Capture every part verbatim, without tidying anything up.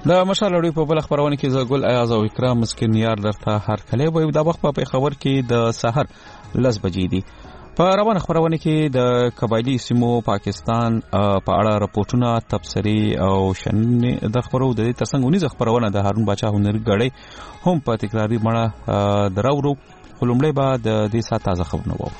د مشال لړۍ په بل خبرونه کې زګل ایاز او اکرام مسکین یار درته هر کله وي د وخت په خبر کې د سحر لس بجې دي. په روانه خبرونه کې د قبایلی سیمو پاکستان په اړه راپورټونه تبصري او شننې د خبرو د ترڅنګ ونیز خبرونه د هارون باچا هنر غړي هم په تکراری مړه دراورو خلمړې بعد د دې سات تازه خبرونه وو.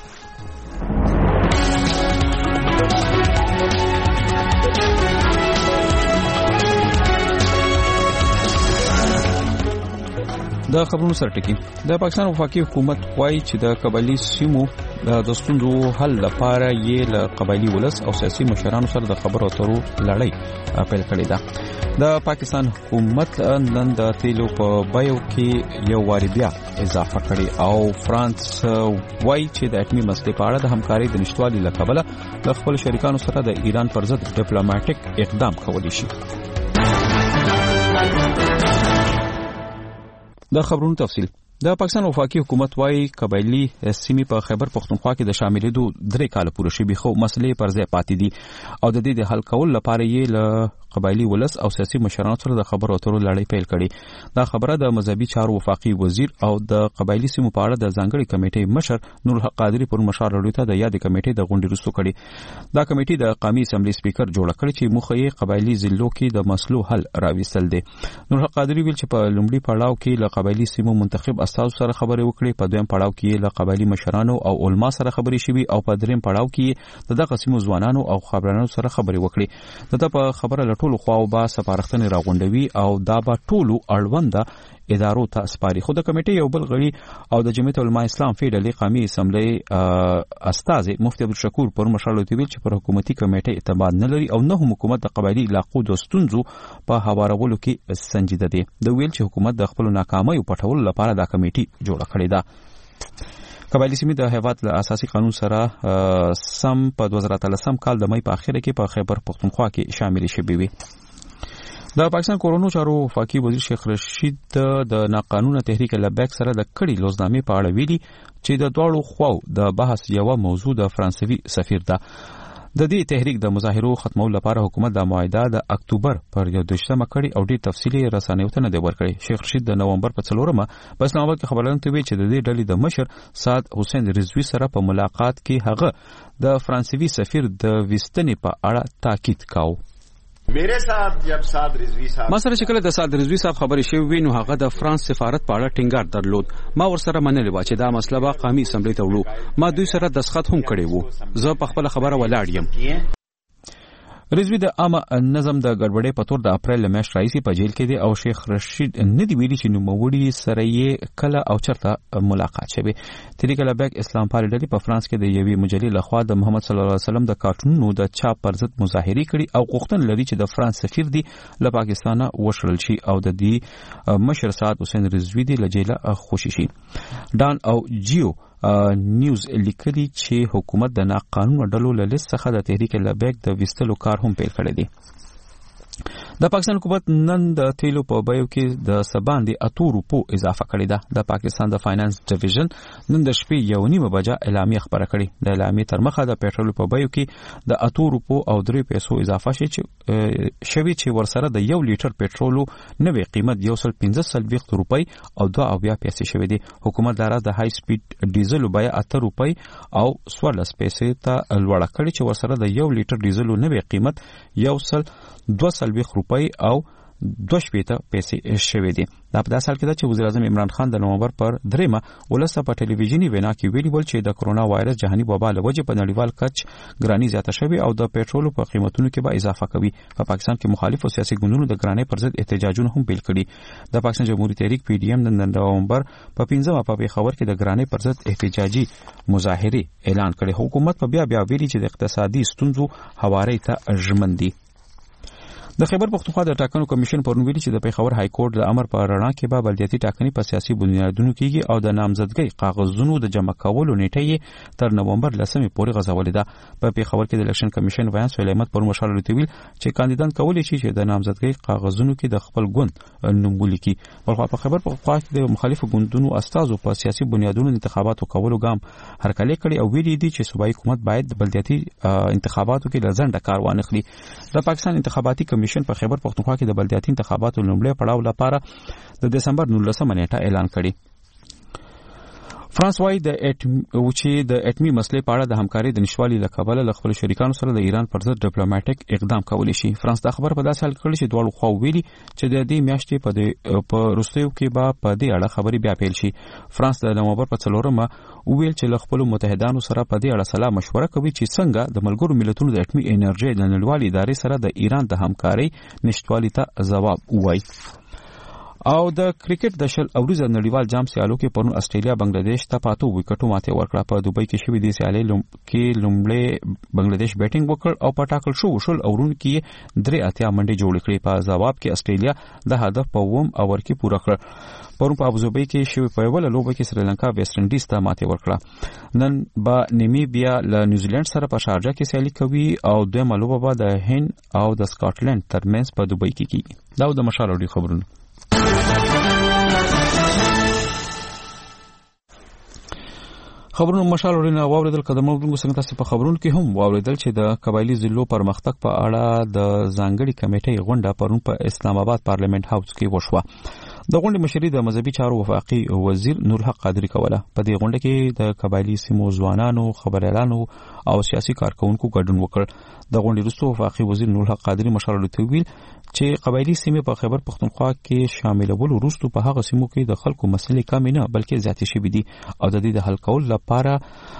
د خبرونو سره ټکی د پاکستان وفاقي حکومت وايي چې د قبایلی سیمو د ستونزو حل لپاره یې له قبایلی ولس او سیاسي مشرانو سره د خبرو اترو لړۍ پیل کړې ده. د پاکستان حکومت نن د تیلو په بیو کې یو واری بیا اضافه کړې او فرانس وايي چې د اټومي مسلې په اړه د همکارۍ د نشټوالي له کبله د خپل شریکانو سره د ایران پر ضد ډیپلوماټیک اقدام کولی شي. د خبرونو تفصیل د پاکستان وفاقي حکومت وايي قبایلی سیمې په خیبر پختونخوا کې د شاملېدو درې کال پوره شوي خو مسلې پر ځای پاتې دي او د دې د حل کول لپاره یې له قبایلی ولس او سیاسي مشرانو سره د خبرو اترو لړۍ پیل کړې. دا خبره د مذهبي چارو وفاقي وزیر او د قبایلی سیمو په اړه د ځانګړي کمیټې مشر نور الحق قادری پر مشار وروته د یاد کمیټې د غونډې وروسته کړې. دا کمیټې د قومي اسمبلی سپیکر جوړ کړ چې مخه یې قبایلی ضلعو کې د مسلو حل راوستل دي. نور الحق قادری ویل چې په لومړي پړاو کې له قبایلی سیمو منتخب استاد سره خبرې وکړي، په دویم پړاو کې له قبایلی مشرانو او علما سره خبرې شوي او په دریم پړاو کې د دغه سیمو ځوانانو او خبرانو سره خبرې وکړي. دته په خبره لټول خو او با سفارښتنې راغونډوي او دا به ټولو اړوند ادارو ته سپاري. خو د کمیټې یو بل غړي او د جمعیت علماء اسلام فیډرالي قومي اسمبلی استاذ مفتي عبدالشکور پر مشال ویل چې پر حکومتي کمیټې اعتماد نه لري او نه هم حکومت د قبایلی علاقو د ستونزو په هوارولو کې سنجیده دی. د ویل چې حکومت د خپل ناکامۍ پټولو لپاره دا کمیټې جوړه کړې ده. قبایلی سیمې د هیواد له اساسي قانون سره سم په دوه زره اتلسم کال د مې په اخره کې په خیبر پختونخوا کې شامل شوي وي. د پاکستان کورونو چارو وفاقي وزیر شیخ رشید د ناقانونه تحریک لبیک سره د کړي لوزنامې په اړه ویلي چې د دواړو خواو د بحث یو موضوع د فرانسوي سفیر ده. د دې تحریک د مظاهرو ختمولو لپاره حکومت د معاهده د اکتوبر پر یو دوشنبه کړي او ډېر تفصیلي رسنیو ته نه دی ورکړی. شیخ رشید د نومبر په څلورمه په اسلام آباد کې خبرونه کوي چې د دې ډلې د مشر سعد حسین رضوی سره په ملاقات کې هغه د فرانسوي سفیر د وستنې په اړه تاکید کاوه. میرے ساتھ جب سعد رضوی صاحب ما سره چې کله د سعد رضوی صاحب خبرې شوې نو هغه د فرانس سفارت په اړه ټینګار درلود. ما ورسره منلې و چې دا مسله به قومي اسمبلی ته وړو. ما دوی سره دسخط هم کړی وو. زه په خپل خبره ولاړ یم. رضوی د عامه نظم د ګډوډۍ په تور د اپریل میاشت راځي په جیل کې دی او شیخ رشید نه دی ویلي چې نوموړي سره یې کله او چرته ملاقات شوی. تحریک لبیک اسلام پالي ډلې په فرانس کې د یوې مجلې لخوا د محمد صلی الله علیه وسلم د کارټونونو د چاپ پر ضد مظاهرې کړي او غوښتنه لري چې د فرانس سفیر دی له پاکستانه وشړل شي او د دې مشر سعد حسین رضوی دی له جیله خوشي شي. ډان او جیو نیوز لیکلي چې حکومت د ناقانونه ډلو له لیست څخه د تحریک لبیک د وستلو کار هم پیل کړی دی. د پاکستان حکومت نن د تیلو په بیو کې د سباندې اتو روپو اضافه کړې ده. د پاکستان د فاینانس ډیویژن نن د شپې یو نیمه بجه اعلامیه خبره کړې. د اعلامیې تر مخه د پېټرول په بیو کې د اتو روپو او درې پیسو اضافه شي چې شوی چې ورسره د یو لیټر پېټرول نوې قیمت یو سل پنځه څلوېښت روپۍ او دوه اویا پیسې شوی دی. حکومت دا د های سپیډ ډیزل بیه اته روپۍ او څوارلس پیسې ته لوړه کړې چې ورسره د یو لیټر ډیزل نوې قیمت یو سل دوه څلوېښت روپۍ او دوه شپېته پیسې شوې دي. دا په داسې حال کې ده چې وزیر اعظم عمران خان د نومبر پر دریمه ولسته په ټلویزیوني وینا کې ویلي ول چې د کرونا وایرس جهاني وبا له وجې په نړیوال کچ ګراني زیاته شوې او د پېټرولو په قیمتونو کې به اضافه کوي. په پاکستان کې مخالف او سیاسي ګوندونو د ګرانۍ پر ضد احتجاجونه هم پیل کړي. د پاکستان جمهوریت تحریک پی ډی ایم د نومبر په پنځمه په پېښور کې د ګرانۍ پر ضد احتجاجي مظاهرې اعلان کړي. حکومت په بیا بیا ویلي چې د اقتصادي ستونزو هوارۍ ته ژمن دي. د خیبر پختونخوا د ټاکنو کمیشن پرون ویلي چې د پېښور های کورټ د امر په رڼا کې به بلدیاتي ټاکنې په سیاسي بنیادونو کېږي او د نامزدګۍ کاغذونو د جمع کولو نیټه یې تر نومبر لسمې پورې غځولې ده. په پېښور کې د الیکشن کمیشن ویان سهیل احمد پرون مشال ویل چې کاندیدان کولی شي چې د نامزدګۍ کاغذونو کې د خپل ګوند نوم ولیکي. بلخو په خیبر پختونخوا کې د مخالفو ګوندونو استازو په سیاسي بنیادونو انتخاباتو کولو ګام هرکلی کړي او ویلي دي چې صوبایي حکومت باید د بلدیاتي انتخاباتو کې لزنده کار وانه خلي. د پاکستان انتخاباتي کمیشن کمیشن په خیبر پختونخوا کې د بلدیاتي انتخاباتو لومړی پړاو لپاره د دسمبر نولسمه نیټه اعلان کړی. فرانس وايي د چې د اټمي مسلې په اړه د همکارۍ د نشوالي له کبله له خپل شریکانو سره د ایران پر ضد ډیپلوماټیک اقدام کولی شي. فرانس دا خبر په داسې حال کړی چې دواړو خواو ویلي چې د دې میاشتې په په وروستیو کې به په دې اړه خبرې بیا پیل شي. فرانس د نومبر په څلورمه ویل چې له خپل متحدانو سره په دې اړه سلا مشوره کوي چې څنګه د ملګرو ملتونو د اټمي انرژي د نړیوالې ادارې سره د ایران د همکارۍ نشټوالي ته ځواب ووایي. او د کرکټ د شل اوریزه نړیوال جام سیالو کې پرون استرالیا بنگلاديش ته پاتو وکټو ماته ورکړه. په دوبۍ کې شوې د سیالۍ کې لومړی بنگلاديش بیټینګ وکړ او په ټاکل شو شل اورون کې درې اتیا منډې جوړ کړې. په ځواب کې استرالیا د هدف په ووم اور کې پوره کړ. پرون په ابوظبي کې شوې په یوه لوبه کې سریلانکا ویسټ انډیز ته ماته ورکړه. نن به نیمیبیا له نیوزیلند سره په شارجه کې سیالي کوي او دویمه لوبه به د هند او د سکاټلند ترمنځ په دوبۍ کې کیږي. دا د مشال اوري خبرونه. خبرونه مشال ورنه واوریدل قدمونو څنګه تاسو په خبرونو کې هم واوریدل چې د قبایلی ضلعو پرمختګ په اړه د ځانګړي کمیټې غونډه پرون په اسلام آباد پارلیمنت هاوس کې وشوه. د غونډې مشري د مذهبي چارو وفاقي وزیر نورحق قادری کوله. په دې غونډه کې د قبایلی سیمو ځوانانو، خبريالانو او سیاسي کارکونکو ګډون وکړ. د غونډې وروسته وفاقي وزیر نورحق قادری مشال ته ویل چې قبایلی سیمې په خیبر پختونخوا کې شاملول وروسته په هغه سیمو کې د خلکو مسلې کم نه بلکې زیاتې شوې دي او د دې د حل کولو لپاره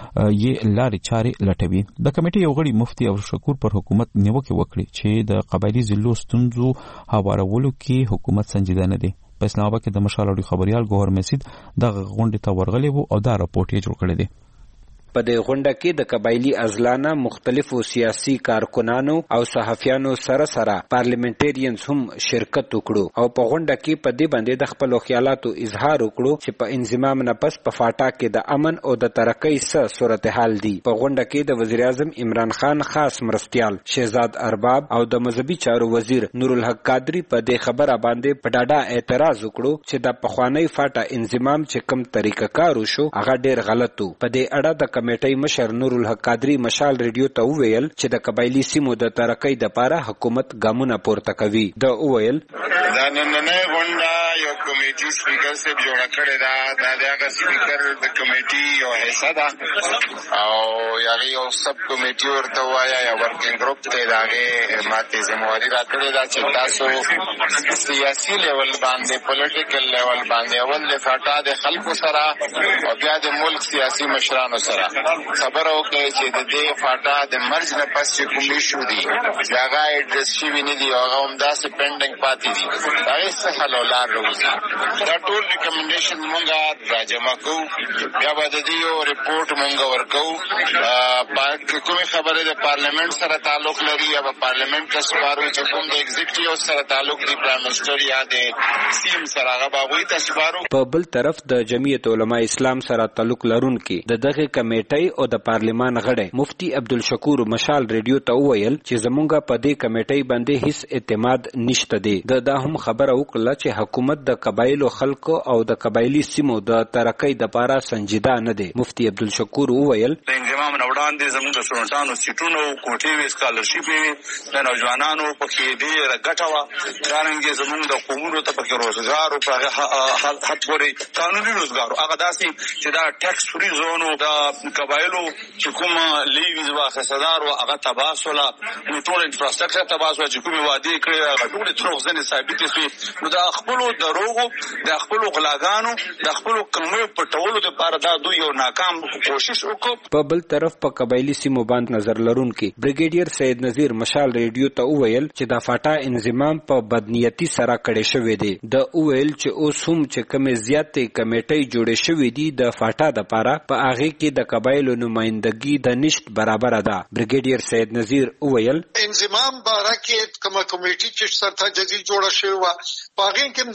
یې لارې چارې لټوي. د کمیټې یو غړي مفتي او شکور پر حکومت نیوکه وکړي چې د قبایلی ضلعو ستونزو هوارولو کې حکومت سنجیده نه دی. په اسلام آباد کې د مشال اوري خبريال ګوهر مسجد د غونډې ته ورغلی وو او دا راپورټ یې جوړ کړی دی. په دې غونډه کې د قبایلی ازلانه مختلفو سیاسي کارکنانو او صحافیانو سره سره پارلیمنټریانز هم شرکت وکړو او په غونډه کې په دې باندې د خپل خیالاتو اظهار وکړو چې په انضمام نه پس په فاټا کې د امن او د ترقۍ څه صورتحال دي. په غونډه کې د وزیر اعظم عمران خان خاص مرستیال شهزاد ارباب او د مذهبي چارو وزیر نورالحق قادری په دې خبره باندې په ډاډه اعتراض وکړو چې د پخوانی فاټا انضمام چې کوم طریقه کارو شو هغه ډیر غلط وو. په دې اړه د کمیټې مشر نورالحق قادری مشال ریډیو ته وویل چې د قبایلی سیمو د ترقۍ لپاره حکومت ګامونه پورته کوي. دا وویل دا نننۍ غونډه یو کمیټي سپیکر صاحب جوړه کړې ده. دا د هغه سپیکر د کمیټي یو حصہ ده او یغه یو سب کمیټي ورته وایي یا ورکینګ ګروپ ته دا هغه ماته ذمہواری راکړې ده چې تاسو سیاسي لیول باندې پولیټیکل لیول باندې اول د فاټا د خلکو سره او بیا د ملک سیاسي مشرانو سره خبر وکړي چې د دې فاټا د مرز نه پس چې کوم ایشو دي هغه ایډرس شي ویني دي هغه هم داسې پینډینګ پاتې دي. هغه څه حل ولار روزي. دا ټول ریکمنډیشن مونږه راجمع کوو بیا به د دې یو ریپورت مونږ ورکوو. کومې خبرې د پارلیمنت سره تعلق لري یا به پارلیمنت ته سپارو چې کوم د ایگزیکټیو سره تعلق دی پرایم منسټر یا د سیم سره هغه به هغوی ته سپارو. په بل طرف د جمعیت علماء اسلام سره تعلق لرونکي د دغه کمیټې او د پارلیمان غړی مفتی عبدالشکور مشال ریډیو ته وویل چې زمونږ په دې کمیټې باندې هیڅ اعتماد نشته دی. د دا هم خبره وکړه چې حکومت د قبایلو خلکو او د قبایلی سیمو د ترقۍ لپاره سنجیده نه دی. مفتی عبدالشکور وویل د انضمام نه وړاندې زموږ د سټوډنټانو سیټونو کوټې وې سکالرشپ وې د نوجوانانو پکې ډېره ګټه وه. دارنګې زموږ د قومونو ته پکې روزګار و په هغه حد پورې قانوني روزګار و. هغه داسې چې دا ټیکس فري زون و د قبایلو چې کومه لیویز واخیستدار وه هغه تباه شوله. نو ټول انفراسټرکچر تباه شوه چې کومې وعدې کړې وې هغه ټولې دروغجنې ثابتې شوې. نو د خپلو دروغو د خپلو غلاګانو د خپلو کلمو پټولو دپاره دا دوی یو ناکام کوشش وکړو. په بل طرف په قبایلی سیمو باندې نظر لرونکي بریګیډیر سید نذیر مشال ریډیو ته وویل چې د فاټا انضمام په بدنیتي سره کړی شوی دی. د وویل چې اوس هم چې کومې زیاتې کمیټۍ جوړې شوې دي د فاټا دپاره په هغې کې د قبایلو نمایندګي د نشت برابره ده. بریګیډیر سید نذیر وویل انضمام باره کې کومه کمیټي چې سرته جدي جوړه شوې وه په هغې کې هم د قبایلو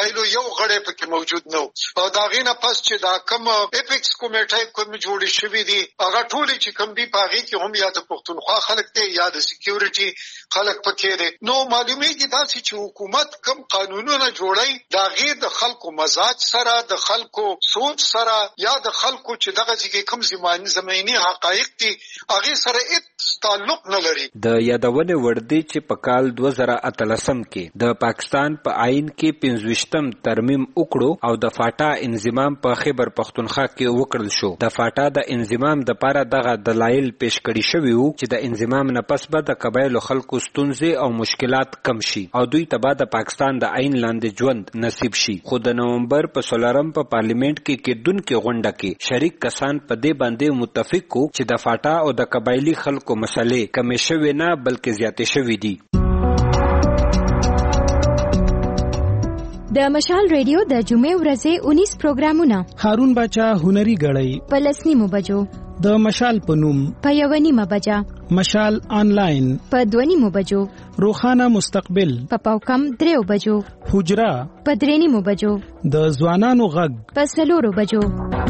قبایلو یو غړی پکې موجود نه او دا غینه پس چې دا کوم اپیکس کمیټه کوم جوړې شوې دي هغه ټول چې کوم دي پاغي کې هم یا د پښتونخوا خلک ته یا د سکیورټي خلک پکې دي نو معلومیږي دا چې حکومت کوم قانونونه جوړي دا غیر د خلکو مزاج سره د خلکو سوچ سره یا د خلکو چې دغه ځکه کوم زماني زمینی حقایق دي هغه سره هیڅ تعلق نه لري. د یادونه وړدي چې په کال دوه زره اتلسم کې د پاکستان په پا آئین کې پنځويشتم ترمیم وکړو او د فاټا انضمام په خیبر پختونخوا کې وکړل شو. د فاټا د انضمام د لپاره دغه دلایل پیش کړي شوی وو چې د انضمام نه پس به د قبایلو خلکو ستونزې او مشکلات کم شي او دوی ته د پاکستان د آئین لاندې ژوند نصیب شي. خو د نومبر په سولرم په پارلیمنت کې کېدونکې غونډه کې شریک کسان په دې باندې متفق وو چې د فاټا او د قبایلی خلکو مسلې کمې شوې نه بلکې زیاتې شوې دي. د مشال ریډیو د جمعې ورځې اونیس پروګرامونه هارون باچا هنري غړی په لسنیمو بجو د مشال په نوم په یو نیمه بجا مشال آنلاین په دوه نیمو بجو روخانه مستقبل په پاوکم دریو بجو حجرا په درې نیمو بجو د ځوانانو غږ په څلورو بجو.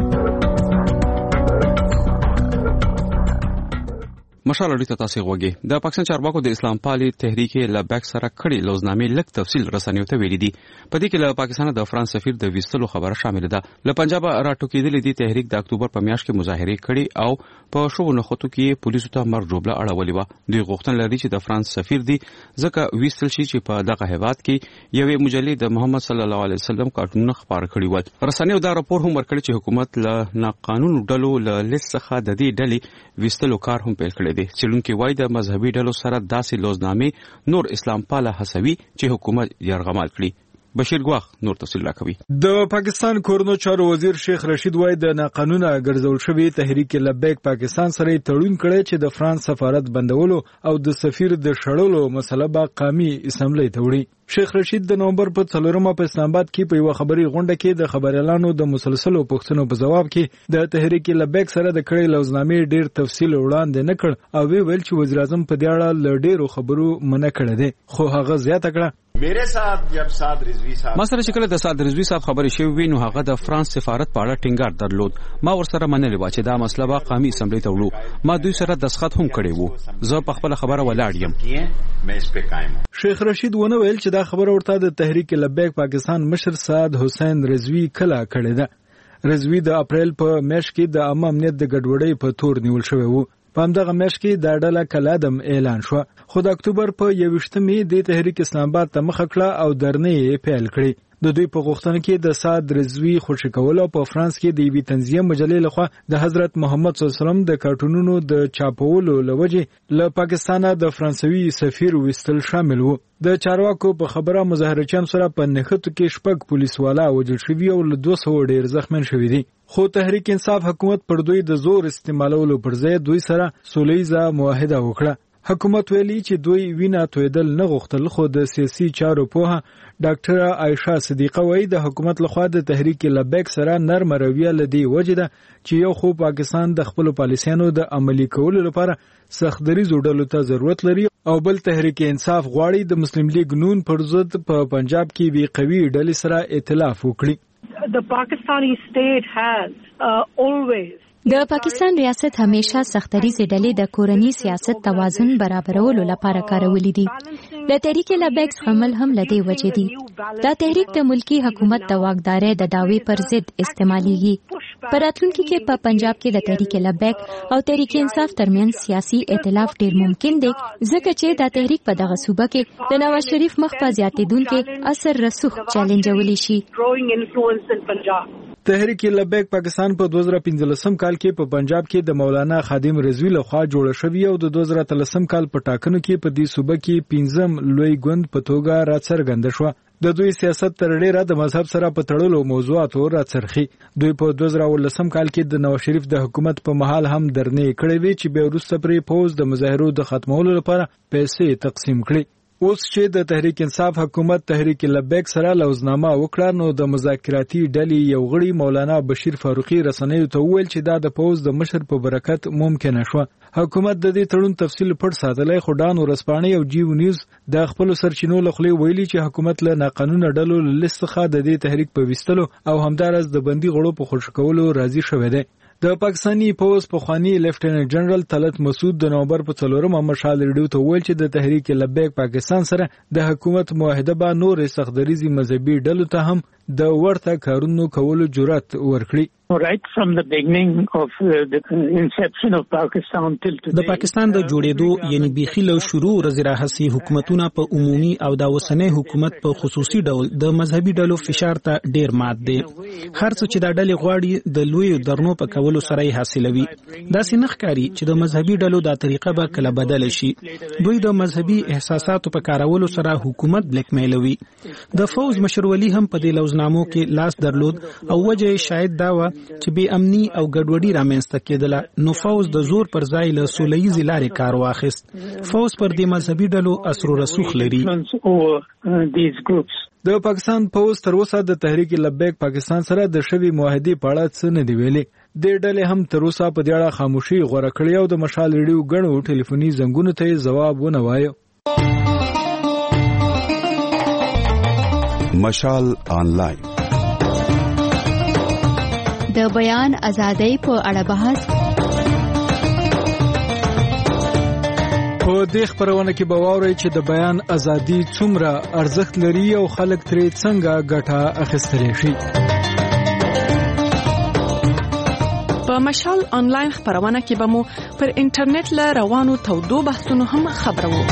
مشال اړیته تاسو غوږی د پاکستان چارواکو د اسلام پالي تحریک لبیک سره کړي لوزنامې لک تفصیل رسنیو ته ویلي دي. په دې کې له پاکستان د فرانس سفیر د ویستلو خبره شامل ده. له پنجاب راټوکېدلې دي تحریک د اکتوبر په میاشت کې مظاهره کړي او په شوو نخښتو کې پولیسو ته مرګ جوړه اړولې و. دوی غوښتنه لري چې د فرانس سفیر دی ځکه ویستل شي چې په دغه هیواد کې یوې مجلې د محمد صلی الله علیه وسلم کارټونونه خبر کړي و. رسنیو دا راپور هم ورکړي چې حکومت له ناقانونو ډلو له لیست څخه د دې ډلې ویستلو کار هم پیل کړی. چلونکي وای د مذهبي ډلو سره داسې لوزنامې نور اسلام پاله هڅوي چې حکومت یرغمال کړي. بشیر ګواخ نور تفصیل راکوي. د پاکستان کورنو چارو وزیر شیخ رشید وای د ناقانونه ګرځول شوی تحریک لبیک پاکستان سره تړون کړي چې د فرانس سفارت بندولو او د سفیر د شړلو مسله به قومي اسمبلی ته وړي. شیخ رشید د نومبر په څلورمه په اسلام آباد کې په یو خبري غونډه کې د خبريالانو د مسلسلو پوښتنو په جواب کې د تحریک لبیک سره د کړي لوزنامې ډیر تفصیل وړاندې نه کړ او ویل چې وزیر اعظم په دې اړه ل ډیرو خبرو منع کړه دي. خو هغه زیاته کړه میرے ساتھ جب سعد رضوی صاحب ما سره چې کله د سعد رضوی صاحب خبرې شوې وي نو هغه د فرانس سفارت په اړه ټینګار درلود. ما ورسره منلې و چې دا مسله به قومي اسمبلی ته وړو. ما دوی سره دسخط هم کړی وو. زه په خپل خبره ولاړ یم. شیخ رشید ونه ویل چې دا خبره ورته د تحریک لبیک پاکستان مشر سعد حسین رضوی کله کړی ده. رضوی د اپریل په میاشت کې د عامه امنیت د ګډوډۍ په تور نیول شوی وو. په همدغه میاشت کې دا ډله کلادم اعلان شو. خو د اکتوبر په یوویشتمې د تحریک اسلام آباد ته مخه کړه او درنې یې پیل کړې. د دوی په غوښتنه کې د سعد رضوی خوشی کول او په فرانس کې د یوې تنظیم مجلې لخوا د حضرت محمد صلی الله علیه وسلم د کارټونونو د چاپولو لوجې له پاکستانه د فرانسوي سفیر وستل شامل وو. د چارواکو په خبره مظاهرچیان سره په نښتو کې شپږ پولیس والا وژل شوي او له دوه سوه ډیر زخمیان شوي دي. خو تحریک انصاف حکومت پر دوی د زور استعمالولو پر ځای دوی سره سولیزه معاهده وکړه. حکومت ویلي چې دوی وینا تویدل نه غوښتل. خو د سیاسي چارو پوهه ډاکټر عائشه صدیقه وایي د حکومت لخوا د تحریک لبیک سره نرم رویه لدی وجه ده چې یو خو پاکستان د خپل پالیسیانو د عملی کولو لپاره سخت دریزو ډلو ته ضرورت لري او بل تحریک انصاف غواړي د مسلم لیگ نون پر ضد په پنجاب کې وی قوي ډلې سره ائتلاف وکړي. The Pakistani state has uh, always د پاکستان ریاست همیشه سختریزې ډلې د کورنی سیاست توازن برابرولو لپاره کارولې دي. د تحریک لبیک عمل هم لدی وجې دي. دا تحریک د ملکی حکومت د واکدارۍ د دعوی پر ضد استعماليږي. په راتلونکي کې په پنجاب کې د تحریک لبیک او تحریک انصاف ترمنځ سیاسي ائتلاف ډیر ممکن دی ځکه چې دا تحریک په دغه صوبه کې د نواز شریف مخ په زیاتېدونکو اثر رسوخ چیلنجولی شي. تحریک لبیک پاکستان په دوه زره پنځلسم کال کې په پنجاب کې د مولانا خادم رضوی لخوا جوړ شوی او د دوه زره اتلسم کال په ټاکنو کې په دې صوبه کې پنځم لوی ګوند په توګه راڅرګند شو. د دوی سیاست تر ډیره د مذهب سره په تړلو موضوعاتو راڅرخي. دوی په دوه زره ولسم کال کې د نواز شریف د حکومت په محل هم درنې کړې وی چې به وروسته پرې پوز د مظاهرو د ختمولو لپاره پیسې تقسیم کړي. اوس چې د تحریک انصاف حکومت تحریک لبیک سره لوزنامه وکړه نو د مذاکراتي ډلې یو غړي مولانا بشیر فاروقي رسنیو ته وویل چې دا د پوز د مشر په برکت ممکن شو. حکومت د دې تړون تفصیل پټ ساتلی، خو ډان ورځپاڼې او جیو نیوز د خپل سرچینو له خولې ویلي چې حکومت له ناقانونه ډلو له لیست څخه د دې تحریک په ویستلو او همدارس د بندي غړو په خوشی کولو راضي شوی دی. د پاکستاني پوز پخوانی لیفټیننټ جنرال طلعت مسعود د نومبر په څلورمه مشال ریډیو ته ویل چې د تحریک لبیک پاکستان سره د حکومت معاهده به نور سختدریزي مذهبي ډلو ته هم د ورته کارونو کولو جرأت ورکړي. Right from the beginning of uh, the inception of Pakistan till today. د پاکستان د جوړېدو یعنی بیخي له شروع ورځې راهیسې حکومتونه په عمومي او د اوسنۍ حکومت په خصوصي ډول د مذهبي ډلو فشار ته ډیر مات دي. هر څه چې د ډلې غواړي د لوی درنو په کولو سره یې حاصلوي. دا سینخ کاری چې د مذهبي ډلو د طریقه به کله بدل شي. دوی د مذهبي احساساتو په کارولو سره حکومت بلیک میلوي. د فوز مشر ولی هم په دې لوزنامو کې لاس درلود او وجه شاید دا و چې بې امني او ګډوډي رامنځته کېدله، نو فوز د زور پر ځای له سولهییزې لارې کار واخیست. فوز پر دې مذهبي ډلو اثر و رسوخ لري. د پاکستان پوز تر اوسه د تحریک لبیک پاکستان سره د شوی معاهدې په اړه څه نه دی ویلي. د ډلې هم تر اوسه په دې اړه خاموشي غوره کړې او د مشال ریډیو غنو ټلیفوني زنګونو ته جواب ونه وایو. مشال آنلاین د بیان ازادۍ په اړه بحث. په دې خبرونه کې به واورئ چې د بیان ازادي څومره ارزښت لري او خلک ترې څنګه ګټه اخیستلی شي. په مشال آنلاین خبرونه کې به مو پر انټرنیټ له روانو تودو بحثونو هم خبرو.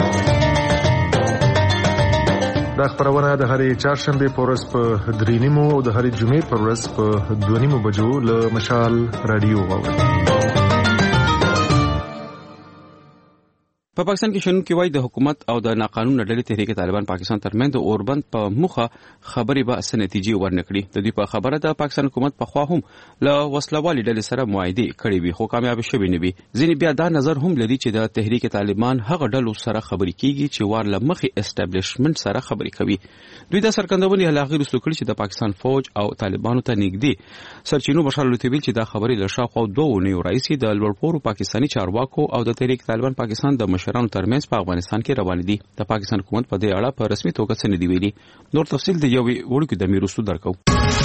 دا خبرونه د هرې چهارشنبه په ورځ په درې نیمو او د هرې جمعې په ورځ په دوه نیمو بجو له مشال رادیو واورئ. په پاکستان کې شنونکي وایي د حکومت او د ناقانونه ډلې تحریک طالبان پاکستان ترمنځ د اوربند په مخه خبرې به څه نتیجې ورنکړي. د دې په خبره د پاکستان حکومت په خوا هم له وسلوالې ډلې سره معاهده کړې وي خو کامیاب شوی نه وي. ځینې بیا دا نظر هم لري چې د تحریک طالبان هغه ډلو سره خبرې کیږي چې وار له مخې اسټابلیشمنت سره خبرې کوي. دوی دا سرګندونې هلاغي رسو کړي چې د پاکستان فوج او طالبانو ته نږدې سرچینو بشار لطفي چې دا خبرې له شاوخوا دوه نیو رئیس د لوړپوړو پاکستاني چارواکو او د تحریک طالبان پاکستان د مشرانو ترمنځ په افغانستان کې روان دي. د پاکستان حکومت په دې اړه په رسمي توګه څه نه دی ویلي. نور تفصیل د یوې وړوکې د میروسو درکو.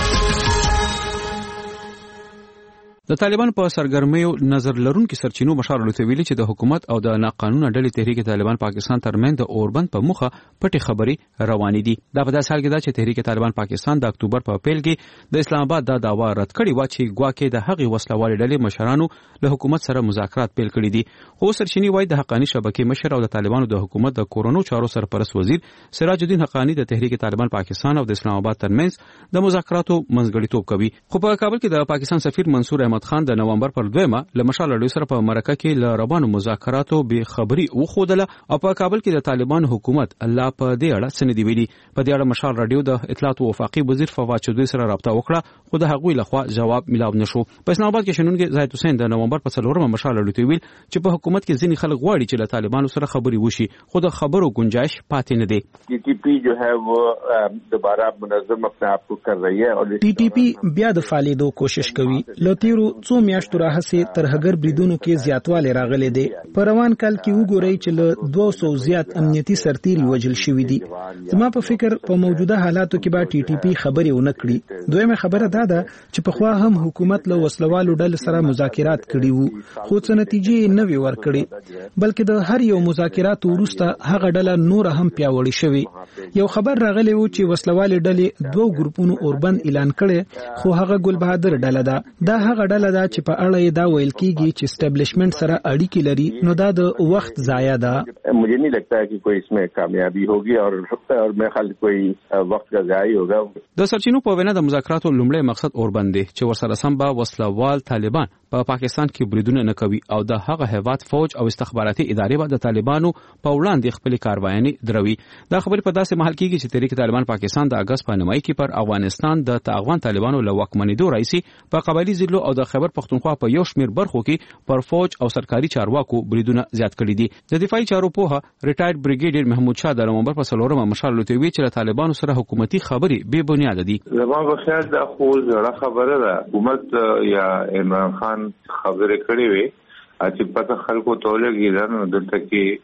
د طالبانو په سرګرمیو نظر لرونکو سرچینو بشار لطفي ویلي چې د حکومت او د ناقانونه ډلې تحریک طالبان پاکستان ترمنځ د اوربند په مخه پټي خبري روانې دي. دا په داسې حال کې ده چې تحریک طالبان پاکستان د اکتوبر په پیل کې د اسلام آباد د داوا رد کړی و چې ګواکې د هغې وسلوالې ډلې مشرانو له حکومت سره مذاکرات پیل کړي دي. خو سرچینې وایي د حقانی شبکې مشر او د طالبانو د حکومت د کورونو چارو سرپرست وزیر سراج الدین حقانی د تحریک طالبان پاکستان او د اسلام آباد ترمنځ د مذاکراتو منځګړیتوب کوي. خو په کابل کې د پاکستان سفیر منصور احمد خان د نومبر پر دویمه له مشال رادیو سره په مرکه کې له روانو مذاکراتو به خبري وخودله او په کابل کې د طالبان حکومت الله په دې اړه څه نه دی ویلي. په دې اړه مشال رادیو د اطلاعات او وفاقي وزیر فواد چودري سره رابطه وکړه خو د هغوی لخوا جواب ملاو نشو. په اسلام آباد کې شنونکي زاهد حسین د نومبر په څلورمه مشال رادیو ویل چې په حکومت کې ځینې خلک غواړي چې له طالبانو سره خبري وشي خو د خبرو گنجائش پاتې نه دی. ٹی ٹی پی جو ہے وہ دوبارہ منظم اپنے آپ کو کر رہی ہے اور ٹی ٹی پی بیا د فعالیدو کوشش کوي. لتیرو څو میاشتو راهسې تر هغه بریدونو کې زیاتوالی راغلی دی. په روان کال کې وګورئ چې له دوه سوه زیات امنیتي سرتیري وژل شوي دي. زما په فکر په موجوده حالاتو کې به ټي ټي پی خبرې ونه کړي. دویمه خبره دا ده چې پخوا هم حکومت له وسلوالو ډلو سره مذاکرات کړي وو خو څه نتیجې نه وي ورکړي بلکې د هر یو مذاکرات وروسته هغه ډله نور هم پیاوړې شوې. یو خبر راغلی و چې وسلوالې ډلې دوه ګروپونو اوربند اعلان کړي خو هغه ګل بهادر ډله ده. دا هغه ډله ده چې په اړه یې دا ویل کیږي چې اسټابلیشمنت سره اړیکې لري نو دا د وخت ضایع ده. مجھے نہیں لگتا ہے کہ کوئی اس میں کامیابی ہوگی اور اور میں خیال کوئی وقت کا ضایع ہوگا. د سرچینو په وینا د مذاکراتو لومړی مقصد اوربند دی چې ورسره سم به وسلوال طالبان په پا پاکستان کې بریدونه نه کوي او د هغه هیواد فوج او استخباراتي ادارې به د طالبانو په وړاندې خپل کاروایانې دروي. دا خبرې په داسې محل کېږي چې تحریک طالبان پاکستان د اگست په نیمایي کې پر افغانستان د افغان طالبانو له واکمنېدو راځي په قبایلي ضلعو او د خیبر پښتونخوا په یو شمېر برخو کې پر فوج او سرکاري چارواکو بریدونه زیات کړي دي. د دفاعي چارو پوهه ریټایرډ بریګیډیر محمود شاه د نومبر په څلورمه مشال لوتوي چې له طالبانو سره حکومتي خبرې بې بنیاد دي. زما په خیال دا خو زړه خبره ده. حکومت یا عمران خان خبرې کړې وي چې پته خلکو ته ولګي نو دلته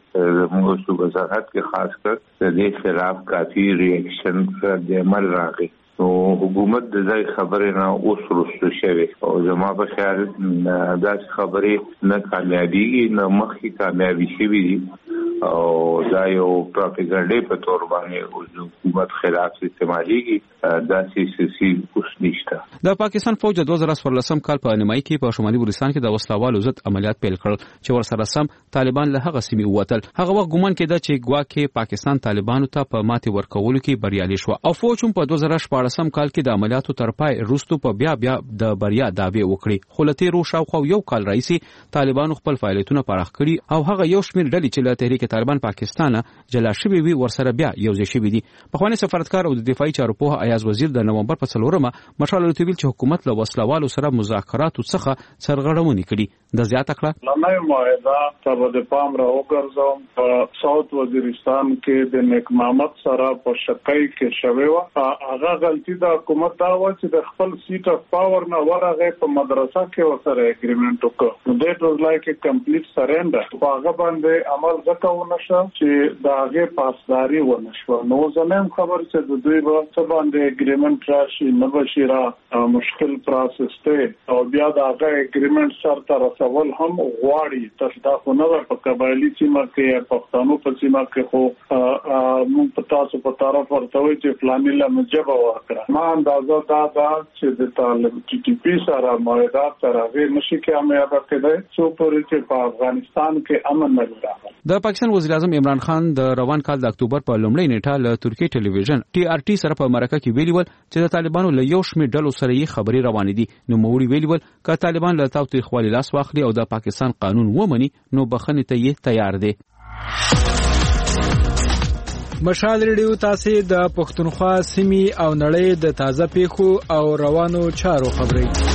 کې موږ صوبه سرحد کې خاص کر د دې خلاف کافي ریاکشن د عمل راغی نو حکومت د ځای خبرې نه اوس وروسته شوی او زما په خیال دا خبرې نه کامیابیږي نه مخکې کامیابي شوي دي او دا یو پروپاګاندا په تور باندې د حکومت خلاف استعمالېږي دا سیاسي اوس نشته. د پاکستان فوج د دوه زره څوارلسم کال په نیمایي کې په شمالي بلوچستان کې د وسلوالو ضد عملیات پیل کړل چې ورسره سم طالبان له هغه سیمې ووتل. هغه وخت ګومان کېده چې ګواکې پاکستان طالبانو ته په ماتې ورکولو کې بریالي شو او فوج هم په دوه زره شپاړسم کال کې د عملیاتو تر پای وروسته په بیا بیا د بریا دعوی وکړي. خو له تیرو شاوخوا یو کال راځي طالبانو خپل فعالیتونه پراخ کړي او هغه یو شمېر ډلې چې له تحریک طالبان پاکستان جلا شوي وي ورسره بیا یوځای شوي دي. پخوانی سفارتکار او د دفاعي چارو پوه ایاز وزیر د نومبر په څلورمه مشال الوتویل چې حکومت له وسلوالو سره مذاکراتو څخه سرغړونې کړي د زیاته کړه لنای معاهده ته د پام را وګرځوم په ساوث وزیرستان کې د نیک محمد سره په شکای کې شوی و. هغه غلطي د حکومت دا و چې د خپل سیټ اف پاور نه ورغه په مدرسه کې ورسره اګریمنت وکړ. دیټ واز لایک ا کمپلیټ سرندر. هغه باندې عمل وکړو نشه چې دا هغه پاسداري ونه شو. نو زموږ خبر چې د دوی په څه باندې اګریمنت راشي نه بشیرا مشکل پروسس ته او بیا دا هغه اګریمنت سره تر رسول هم غواړي تاسو دا خو نه په قبایلی سیمه کې پښتنو په سیمه کې خو موږ په تاسو په طرف ورته وي چې فلاني له مجبه ورکړه. ما اندازه دا دا چې د طالب ټي ټي پی سره معاهده سره غیر نشي کامیاب کېدای څو پورې چې په افغانستان کې امن نه راغلی. د پاکستان وزیر اعظم عمران خان د روان کال د اکتوبر په لومړۍ نیټه له ترکیه ټلویزیون ټي آر ټي سره په مرکه کې ویلي ول چې د طالبانو له یو شمېر ډلو سره یې خبرې روانې دي. نو موري ویلي ول چې طالبان له تاوتریخوالي لاس واخلي او د پاکستان قانون ومني نو بخښنې ته یې تیار دي. مشال ریډیو تاسو د پښتونخوا سیمې او نړۍ د تازه پیښو او روانو چارو خبري.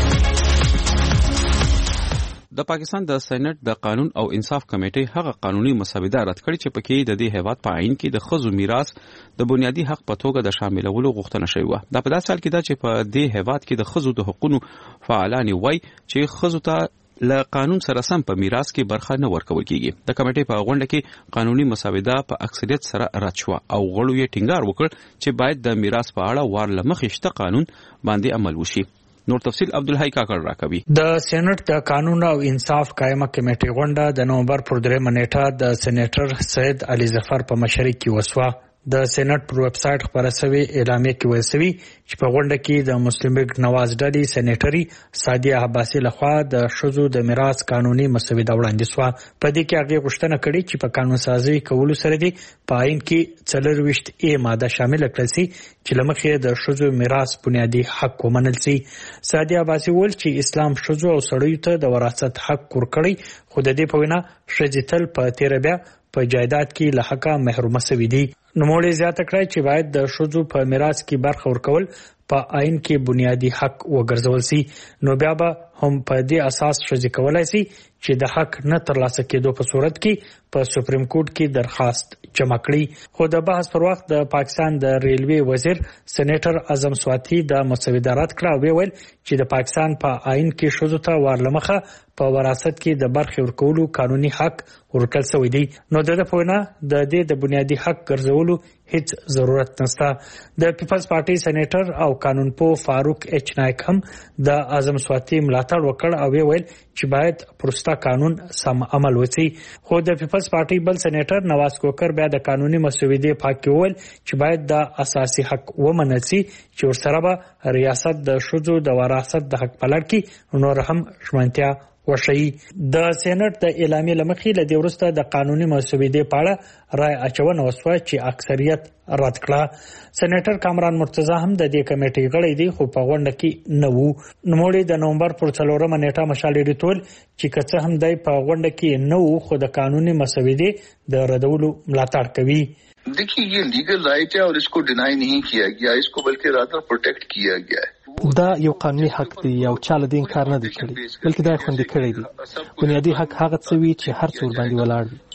د پاکستان د سېنات د قانون او انصاف کمیټې هغه قانوني مسوده رد کړې چې پکې د دې هیواد په عین کې د خزو میراث د بنیادی حق په توګه د شاملولو غوښتنه شوې و. دا په داسې حال کې ده چې په دې هیواد کې د خزو د حقوقو فعالان وایي چې خزو ته له قانون سره سم په میراث کې برخه نه ورکول کیږي. د کمیټې په غونډه کې قانوني مسوده په اکثریت سره رد شو او غړو یې ټینګار وکړ چې باید د میراث په اړه وار لمخې شته قانون باندې عمل وشي. نور تفصیل عبدالحی کاکړ راکوي. د سېنات د قانون او انصاف قائمه کمیټې غونډه د نومبر پر درې منېټه د سېنیټر سید علي ظفر په مشرۍ کې وسوه. د سېنات پر ویب سټ خبره شوی اعلامیه کې ویل شوی چې په غونډه کې د مسلم لیگ نواز ډلې سېنیټري سادیه عباسي لخوا د شذو د میراث قانوني مسوده وړاندې شوه. په دې کې هغه غوښتنه کړې چې په قانون سازي کولو سره دی په عین کې څلرويشت ا ماده شامل کړل شي چې لمخې د شذو میراث بنیادی حق ومنل شي. سادیه عباسي ول چې اسلام شذو او سړیو ته د وراثت حق ورکړي خو د دې په وینا شذیتل په تیر بیا په جایداد کې له حقه محروم شوي دي. نوموړي زیاته کړی چې باید د شذو په میراث کې برخه ورکول په عین کې بنیادی حق وګرځول شي. نو بیا به هم په دې اساس شذې کولای شي چې د حق نه ترلاسه کېدو په صورت کې په سپریم کورټ کې درخواست جمع کړي. خو د بحث پر وخت د پاکستان د ریلوي وزیر سېنیټر اعظم سواتی د مسوده رد کړه او ویل چې د پاکستان په عین کې شذو ته وارلمخه په وراثت کې د برخې ورکولو قانوني حق ورکړل شوی دی. نو د دې په وینا د دې د بنیادی حق ګرځولو هیڅ ضرورت نشته. د پیپلز پارټي سېنیټر او قانونپوه فاروق ایچ نایک هم د اعظم سواتی ملاتړ وکړ او ویل چې باید پرستا قانون سم عمل وشي. خو د پیپلز پارټي بل سېنیټر نواز کوکر بیا د قانوني مسودې پاک ویل چې باید د اساسي حق ومنل شي چې ورسره به ریاست د شذو د وراثت د حق پلټ کې نور هم شمنتیا وشي. د سېنات د اعلامیې لمخې له دې وروسته د قانوني مسودې په اړه رائے اچونه وسوه چې اکثریت رد کړه. سېنیټر کامران مرتضی هم د دې کمیټې غړی دی خو په غونډه کې نه وو. نوموړي د نومبر پر څلورمه نیټه مشال ډیټول چې کڅه هم دای په غونډه کې نه وو خو د قانوني مسودې د ردولو ملاتړ کوي. देखिए ये legal right है और इसको डिनाई नहीं किया गया, इसको बल्कि रादर प्रोटेक्ट किया गया है. دا یو قانوني حق دی او چاله دین کار نه دی کړی بلکې دا خوندې کړی دی. بنیادی حق هغه څه وی چې هر څور باندې ولاړ وي.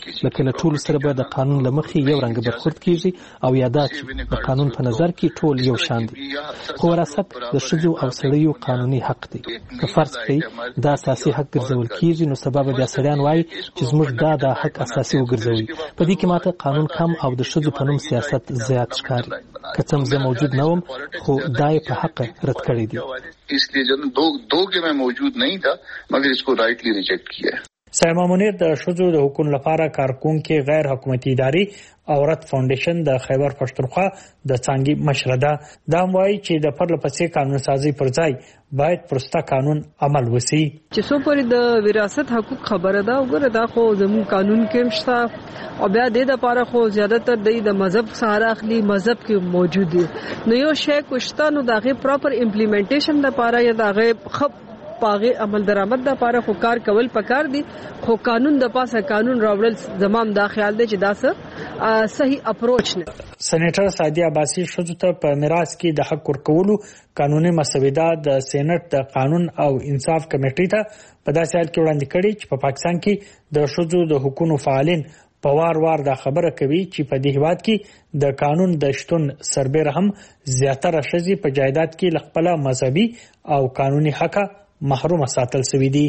لکه له ټول سره به د قانون لمخې یو رنګ برخورد کیږي او یادات د قانون په نظر کې ټول یو شان دي. خو وراثت د ښځو او سړیو قانوني حق دی. که فرض کړئ دا اساسي حق ګرځول کیږي نو سبب بیا سړیان وایي چې زموږ دا د حق اساسي وګرځوي. په دې کې ماته قانون کم او د ښځو په نوم سیاست زیات ښکاري. که څه زه موجود نه وم خو دا یې په حق رد کړی دی. इसलिए जब दो दो के मैं मौजूद नहीं था मगर इसको राइटली रिजेक्ट किया है. سایما منیر د ښځو د حقوقو لپاره کارکونکو غیر حکومتي ادارې اورت فاونډیشن د خیبر پښتونخوا د څنګه مشره ده. دا وایي چې د پرله پسې قانون سازي پر ځای باید پرسته قانون عمل وسی. چې څو پرې د وراثت حقوق خبره ده وګوره دا خو زموږ قانون کې مشته او بیا د لپاره خو زیاتره د مذهب سهار اخلي مذهب کې موجود دي. نو یو شی کوشته نو دغه پراپر امپلیمنټیشن لپاره یا دغه خپ پاغه عمل درآمد د لپاره خو کار کول پکار دي. خو قانون د پاسه قانون راوړل زمام دا خیال دی چې دا څه صحیح اپروچ نه. سېنیټر سعدي عباسي شوزو ته په میراث کې د حق ورکولو قانوني مسوده د سېنات د قانون او انصاف کمیټې ته په داسې حال کې وړاندې کړي چې په پاکستان کې د شوزو د حقوقو فعالین په وار وار دا خبره کوي چې په دې هیواد کې د قانون د شتون سربېره هم زیاتره ښځې په جایداد کې خپل مذهبي او قانوني حق محروم ساتل شوی دي.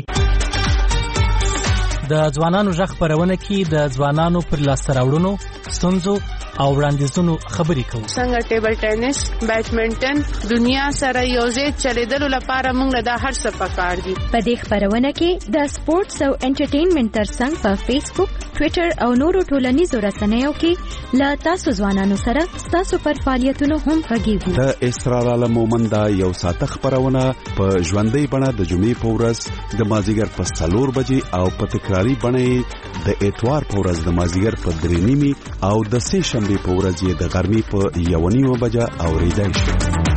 د ځوانانو ژغ خبرونه کې د ځوانانو پر لاسته راوړنو ستونزو او وړاندیزونو خبرې کوو. څنګه ټیبل ټینس، بیډمنټن دنیا سره یوځای چلیدلو لپاره موږ له هر څه پکار دي. په دې خبرونه کې د سپورتس او انټرټینمنټ ترڅنګ په فیسبوک، ټوئیټر او نورو ټولنیزو رسنیو کې له تاسو ځوانانو سره تاسو پر فعالیتونو هم غږیږو. د اسرار عالم مومند یو ساعت خبرونه په ژوندۍ بڼه د جمعې په ورځ د مازیګر په څلور بجې او په تکراری بڼه د اتوار په ورځ د مازیګر په درې نیمې او د سه شنبه په ورځ د غرمې په یو نیمه بجه اوریدل شي.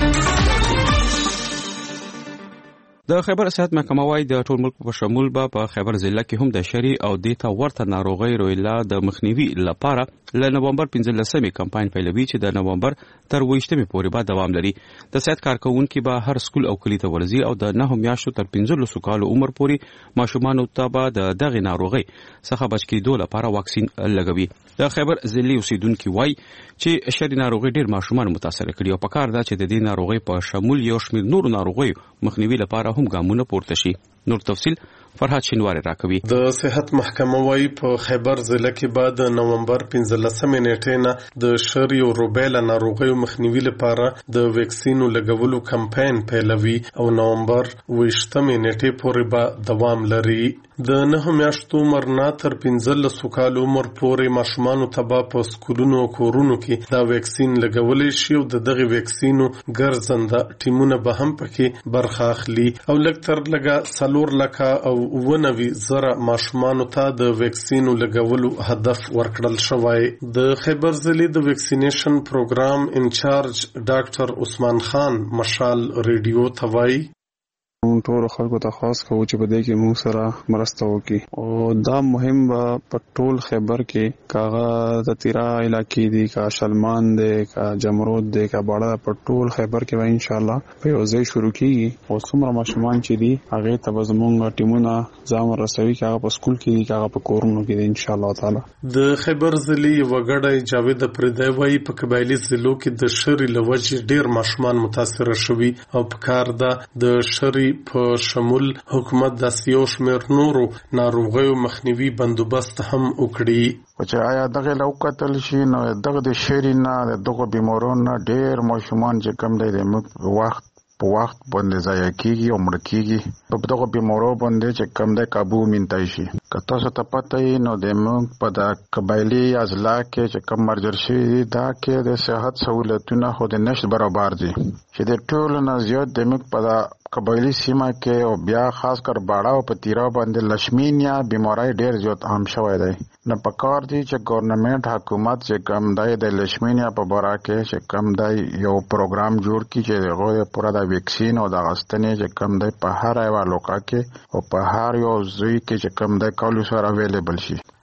د خیبر صحت محکمه وايي د ټول ملک په شمول به په خیبر ضلع کې هم د شری او دیتا ورته ناروغي رويلا د مخنیوي لپاره ل نومبر پنځلسمې کمپاین پیلوي چې د نومبر تر ویشتمې پورې به دوام لري. د صحت کارکونکو به هر سکول او کلی ته ورځي او د نه میاشتو تر پنځلسو کالو عمر پورې ماشومان ته به د دغه ناروغي څخه بچ کېدو لپاره واکسین لګوي. د خیبر ضلع اوسیدونکو وايي چې شری ناروغي ډېر ماشومان متاثر کړي او په کار ده چې د دې ناروغي په شمول یو شمېر نور ناروغي مخنیوي لپاره هم ګامونه پورته شي. نور تفصیل فرحات شینواری راکوي. د صحت محکمه وايي په خیبر ضلع کې بعد نومبر پنځلسمې نیټې نه د شری او روبیلا ناروغیو مخنیوي لپاره د ویکسینو لګولو کمپاین پیلوي او نومبر ویشتمې نیټې پورې به دوام لري. د نه میاشتو عمر نه تر پنځلسو کال عمر پورې ماشومان ته په سکولونو او کورونو کې دا ویکسین لګولې شي او دغه ویکسینو ګرځنده ټیمونه به هم پکې برخه اخلي او لکتر لګا سلور لکه او ونوي زره ماشومان ته د ویکسینو لګولو هدف ورکړل شوی. د خیبر ضلع د ویکسینیشن پروګرام انچارج ډاکټر عثمان خان مشال ریډیو ته وایي مونږ ټول خلکو ته خاص کوو چې په دې کې موږ سره مرسته وکړي او دا مهم په ټول خیبر کې کاغه د تیرا علاقې دي کا شلمان دي کا جمرود دي کا باړه په ټول خیبر کې وای ان شاء الله په یوځای شروع کیږي او څومره ماشومان چې دي هغه ته زموږ ټیمونه ځام رسوي کاغه په سکول کې دي کاغه په کورونو کې دي ان شاء الله تعالی. د خیبر ضلع وګړی جاوید پردی وای په قبایلی ضلعو کې د شری لوجې ډیر ماشومان متاثر شوي او په کار ده د شری په شمول حکومت د سیو شمیر نورو ناروغیو مخنیوي بندوبست هم وکړي. چې آیا دغه لوکتل شي نو دغه د شری نه دغه بیمارونو ډیر ماشومان چې کم دی د وخت په وخت باندې ځای کیږي او مړ کیږي په دغه بیمارو باندې چې کم دی قابو مینتای شي. که تاسو ته پته یې نو د موږ په د قبایلی اضلاع کې چې کم مرجر شي دا کې د صحت سہولتونه خو د نشت برابر دي چې د ټولو نه زیات د موږ په قبایلی سیمه کې او بیا خاص کر باړه او پتیرا باندې لشمینیا بیماری ډیر زیات عام شوی دی. نه پکار دي چې ګورنمنت حکومت چې کم دی د لشمینیا په باره کې چې کم دی یو پروګرام جوړ کړي چې هغه پورا د ویکسین او د غستنې چې کم دی په هر یو علاقه کې او په هر یو ځای کې چې کم دی کولو سره اویلیبل شي.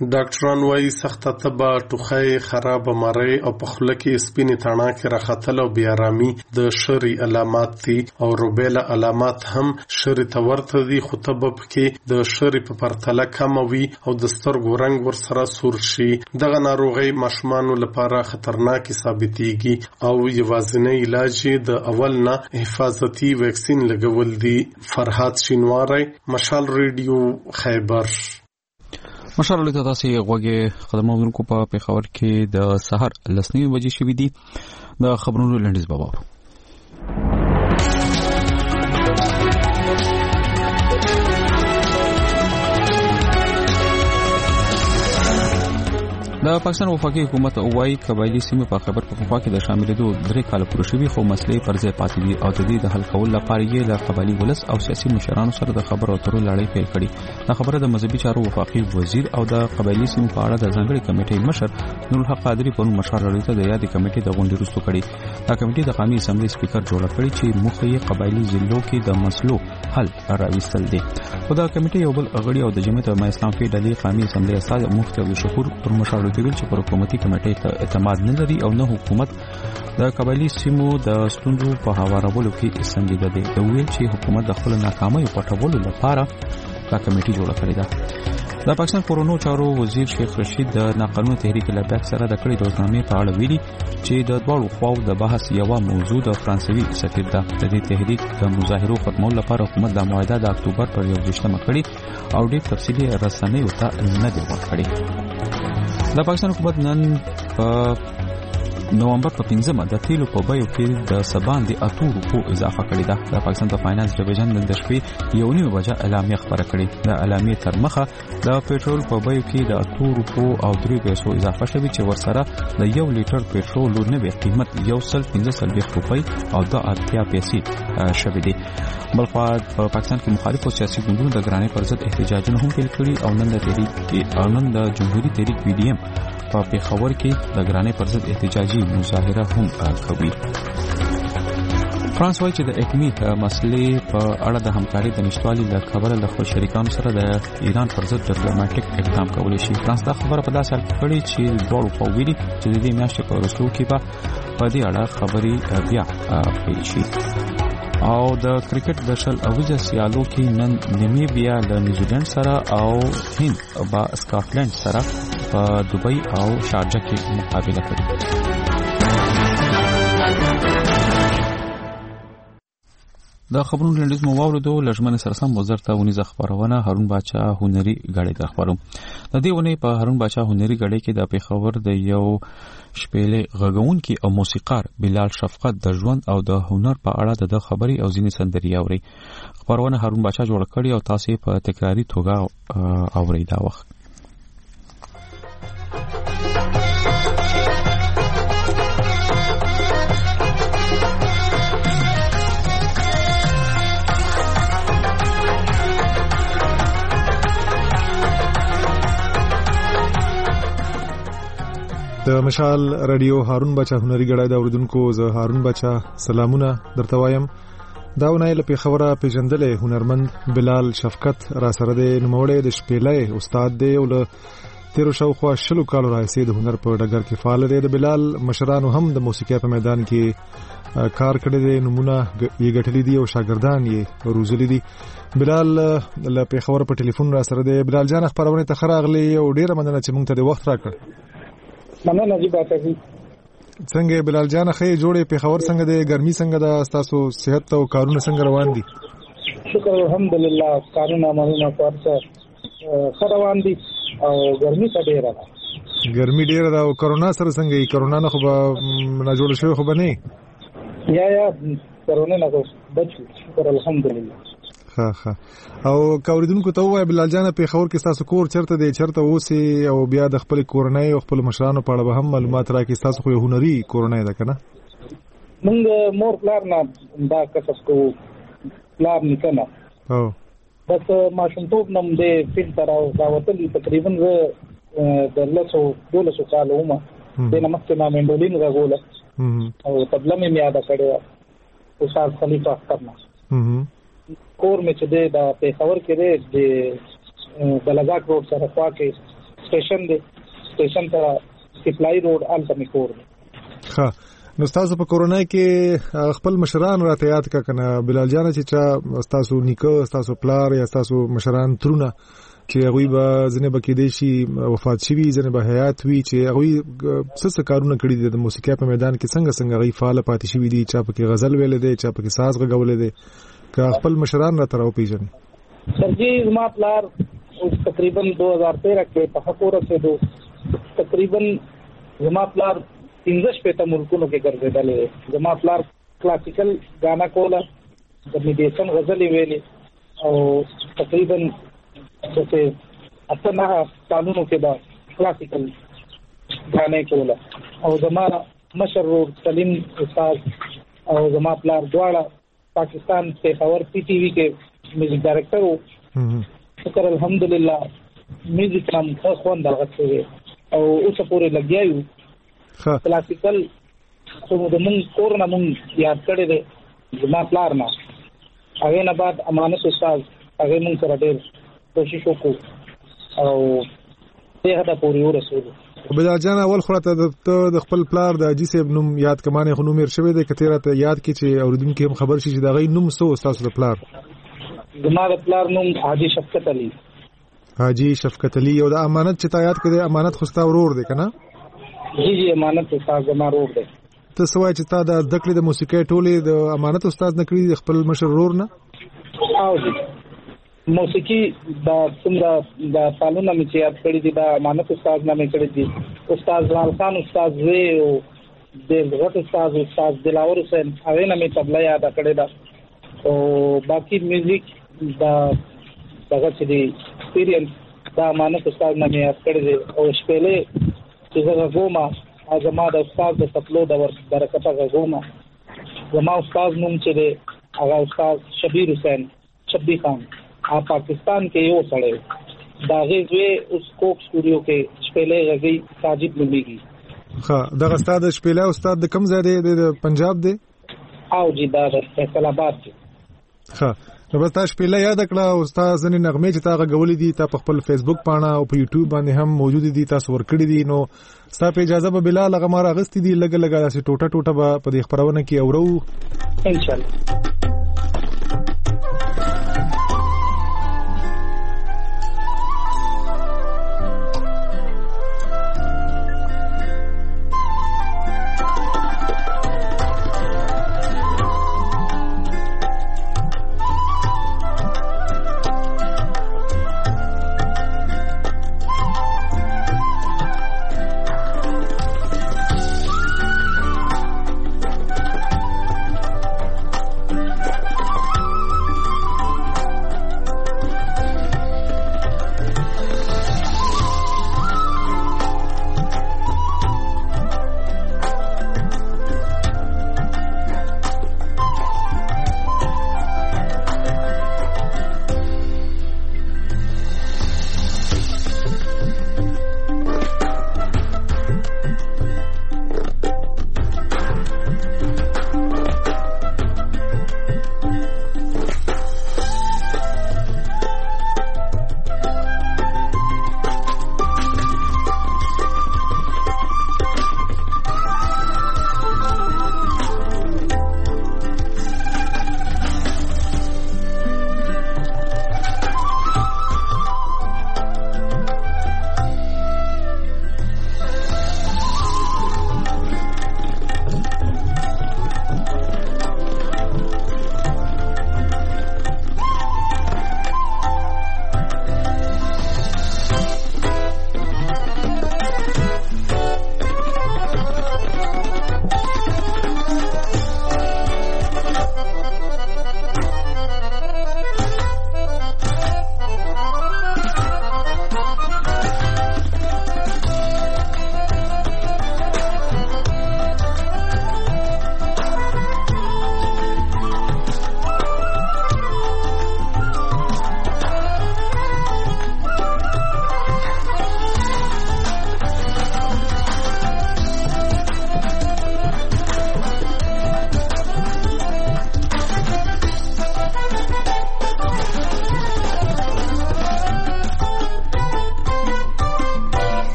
ډاکټران وايي سخته تبه، ټوخی، خراب مری او په خوله کې سپینې تڼاکې راختل او بې آرامي د شری علامات دي او روبیلا علامات هم شری ته ورته دي، خو تبه پکې د شری په پرتله کمه وي او د سترګو رنګ ورسره سور شي. دغه ناروغي ماشومانو لپاره خطرناکې ثابتېږي او یوازینی علاج یې د اول نه حفاظتي ویکسین لګول دي. فرهاد شینواری، مشال ریډیو، خیبر. مشال له تاسو غوږی خدماتونکو په پیښور کې د سحر لسنی بجې شوې دي. د خبرونو لنډیز بابا د پاکستان وفاقي حکومت وايي قبایلی سیمه په خبر پخوا کې د شاملېدو درې کال پوره شوي، خو مسلې پر ځای پاتې دي او د دې د حل کولو لپاره یې له قبایلی ولس او سیاسي مشرانو سره د خبرو اترو لړۍ پیل کړې. دا خبره د مذهبي چارو وفاقي وزیر او د قبایلی سیمو په اړه د ځانګړي کمیټې مشر نور الحق قادری په مشوره لري ته د یادې کمیټې د غونډې وروسته کړې. دا کمیټې د قومي اسمبلی سپیکر جوړ کړی چې مخه یې قبایلی ضلعو کې د مسلو حل راوستل دي. خو دا کمیټې یو بل غړي او د جمعیت اسلامي فی ډلې قومي اسمبلی استاد مفتي عبدالشکور پر مشوره دی چې پر حکومتي کمیټې ته اعتماد نه لري او نه حکومت د قبایلی سیمو د ستونزو په هوارولو کې څنګه دی. د ویل چې حکومت د خپل ناکامۍ پټولو لپاره دا کمیټې جوړه کړې ده. د پاکستان کورونو چارو وزیر شیخ رشید د ناقانونه تحریک لبیک سره د کړي د روزنامې په اړه ویلي چې د دواړو خواو د بحث یوه موضوع د فرانسوي سفیر ده. د دې تحریک د مظاهرو ختمولو لپاره حکومت د معاهده د اکتوبر پر یوویشتمه کړې او ډېر تفصیلي رسنیو ته نه دی ورکړی. د پاکستان حکومت نن په نومبر په پنځمه د تیلو په بیو کې د سبان د اتو روپو اضافه کړې ده. د پاکستان د فاینانس ډیویژن نن د شپې یو نیمه بجه اعلامیه خبره کړې. د اعلامیې تر مخه د پېټرول په بیو کې د اتو روپو او درې پیسو اضافه شوی چې ورسره د یو لیټر پېټرول نوې قیمت یو سل پنځه څلوېښت روپۍ او د اتیا پیسې شوی دی. بلخوا په پاکستان کې مخالفو سیاسي ګوندونو د ګرانۍ پر ضد احتجاجونه هم پیل کړي او نن د تحریک او نن د جمهوریت تحریک وی ډی ایم په پیښور کې د ګرانۍ پر ضد احتجاجي مظاهره هم کوي. فرانس وايي چې د اټومي مسلې په اړه د همکارۍ د نشټوالي له کبله له خپل شریکانو سره د ایران پر ضد ډیپلوماټیک اقدام کولی شي. فرانس دا خبره په داسې حال کې کړې چې دواړو خواو ویلي چې د دې میاشتې په وروستیو کې به په دې اړه خبرې بیا پیل شي. او د کرکټ د شل اوجه سیالو کې نن نیمیبیا له نیوزیلند سره او هند با اسکاټلند سره په دوبۍ او شارجه کې مقابله کوي. د خبرونو لنډیز مو واوریدو. لژمن سرسم وزارت ونیزه خبرونه هارون باچا هنري غړي د خبرو د دې ونې په هارون باچا هنري غړي کې د پیښور د یو شپېلې غږونکي او موسیقار بلال شفقت د ژوند او د هنر په اړه د خبري او ځینې سندري اوري. خبرونه هارون باچا جوړ کړي او تاسو په تکراری توګه اوري دا وخت. د مشال رادیو هارون بچا هنري غړای د اوریدونکو زه هارون بچا سلامونه درته وایم. دا ونای له پیښوره پیژندلې هنرمند بلال شفقت را سره د نوموړی د شپېلې استاد دی او له تیرو شاوخوا شلو کالو راځي د هنر په ډګر کې فعال دی. د بلال مشرانو هم د موسیقي په میدان کې کار کړی دی، نمونه یې ګټلې دي او شاګردان یې روزلي دي. بلال له پیښور په ټلیفون را سره دی. بلال جان خبرونه ته خراغلی او ډیره مننه چې موږ ته د وخت راکړ. مننه جی باته جی. څنګه بلال جان خې جوړې پیښور څنګه د ګرمي څنګه د تاسو صحت او کارونه څنګه روان دي؟ شکر الحمدلله کارونه مهمه پرڅه خروان دي او ګرمي څه ډیره ده. ګرمي ډیره ده او کرونا سره څنګه ای کرونا نه خو نه جوړ شوی خو به نه یا یا کرونا نه بچو شکر الحمدلله. ها ها او کوریدونکو ته وای بلال جان په خور کې تاسو کور چرته دی چرته اوسي او بیا د خپل کورنۍ او خپل مشرانو په اړه به هم معلومات راکړي. تاسو خو هنري کورنۍ ده کنه؟ موږ مور پلار نه دا کسب کو پلار نه کنه او بس ماشومتوب نم دې فیل تر او دا وتل تقریبا د لسو دولسو کال عمر د نمسته ما منډولین غوله او تبله مې یاد کړو استاد خلیفہ کرنا کور میں چې د پیښور کې د بلغاک روډ سره خوا کې سټیشن دی سټیشن ته سپلای روډ الته می کور ها نو تاسو په کورونا کې خپل مشران راته یاد کا کنه بلال جان چې چا تاسو نیکه تاسو پلار یا تاسو مشران ترونه چې هغه به ځنه بکې دي شي وفات شي ځنه به حیات وي چې هغه څه کارونه کړی دي د موسیقي په میدان کې څنګه څنګه غي فعال پاتې شي دي چا په کې غزل ویل دي چا په کې ساز غوول دي که خپل مشران را تراو پیژن سرجی زما پلار تقریبا دو ہزار تیرہ کې په حقوق رسیدو تقریبا زما پلار پنځه شپږ ملکونو کې ګرځېدل زما پلار کلاسیکل غانا کوله د میډیسن غزل ویلي او تقریبا څه اتنا قانونو کې دا کلاسیکل غانا کوله او زما مشر سلیم استاد او زما پلار دواړه پاکستان پیښور پی ټي وی کې میوزیک ډایریکټر وو شکر الحمدلله میوزیک نام ښه خوند راغلی او اوس پورې لګیایو کلاسیکل خو د مونږ کور نه مونږ یاد کړی دی زما پلار نه هغې نه بعد امانت استاد هغې مونږ سره ډېر کوشش وکړو او دې حده پورې ورسېدو بلال جان اول خو ته د خپل پلار د حاجي صاحب نوم یاد کمانې خو نوم یې شوی دی که ته راته یاد کړي چې اورېدونکي هم خبر شي چې د هغې نوم څه و ستاسو د پلار زما د پلار نوم حاجي شفقت علي حاجي شفقت علي او د امانت چې تا یاد کړی امانت خو ستا ورور دی که نه جی جی امانت استاد زما ورور دی ته څه وایې چې تا د زده کړې د موسیقۍ ټولې د امانت استاد نه کړي خپل مشر ورور نه او جی موسیقي دا څومره د سالونه مې چې یاد کړي دي دا امانت استاد نه مې کړي دي استاد جلال خان استاد وی او د غټ استاد استاد دلاور حسین هغې نه مې طبله یاده کړې ده او باقي میوزیک دا دغه چې دی ایکسپیرینس دا امانت استاد نه مې یاد کړي دي او شپېلې چې زه غوما زما د استاد د تپلو د برکته غوما زما استاد نوم چې دی هغه استاد شبیر حسین شبی خان ا پاکستان کې یو سړی دا غوي اوس کوک سټوډیو کې شپېلې غږی ساجد نومیږي ها دا استاد شپېلې استاد د کوم ځای دی د پنجاب دی او جی دا د فیصل آباد دی ها نو بس تاسو په یاد کړه استاد ځنې نغمې چې تاغه غولې دي تا په خپل فیسبوک پاڼه او په یوټیوب باندې هم موجود دي تاسو ورکړي دي نو تاسو په اجازه به بلال هغه مار اغستې دي لګ لګا داسې ټوټه ټوټه به په دې خبرونه کې اورو ان شاء الله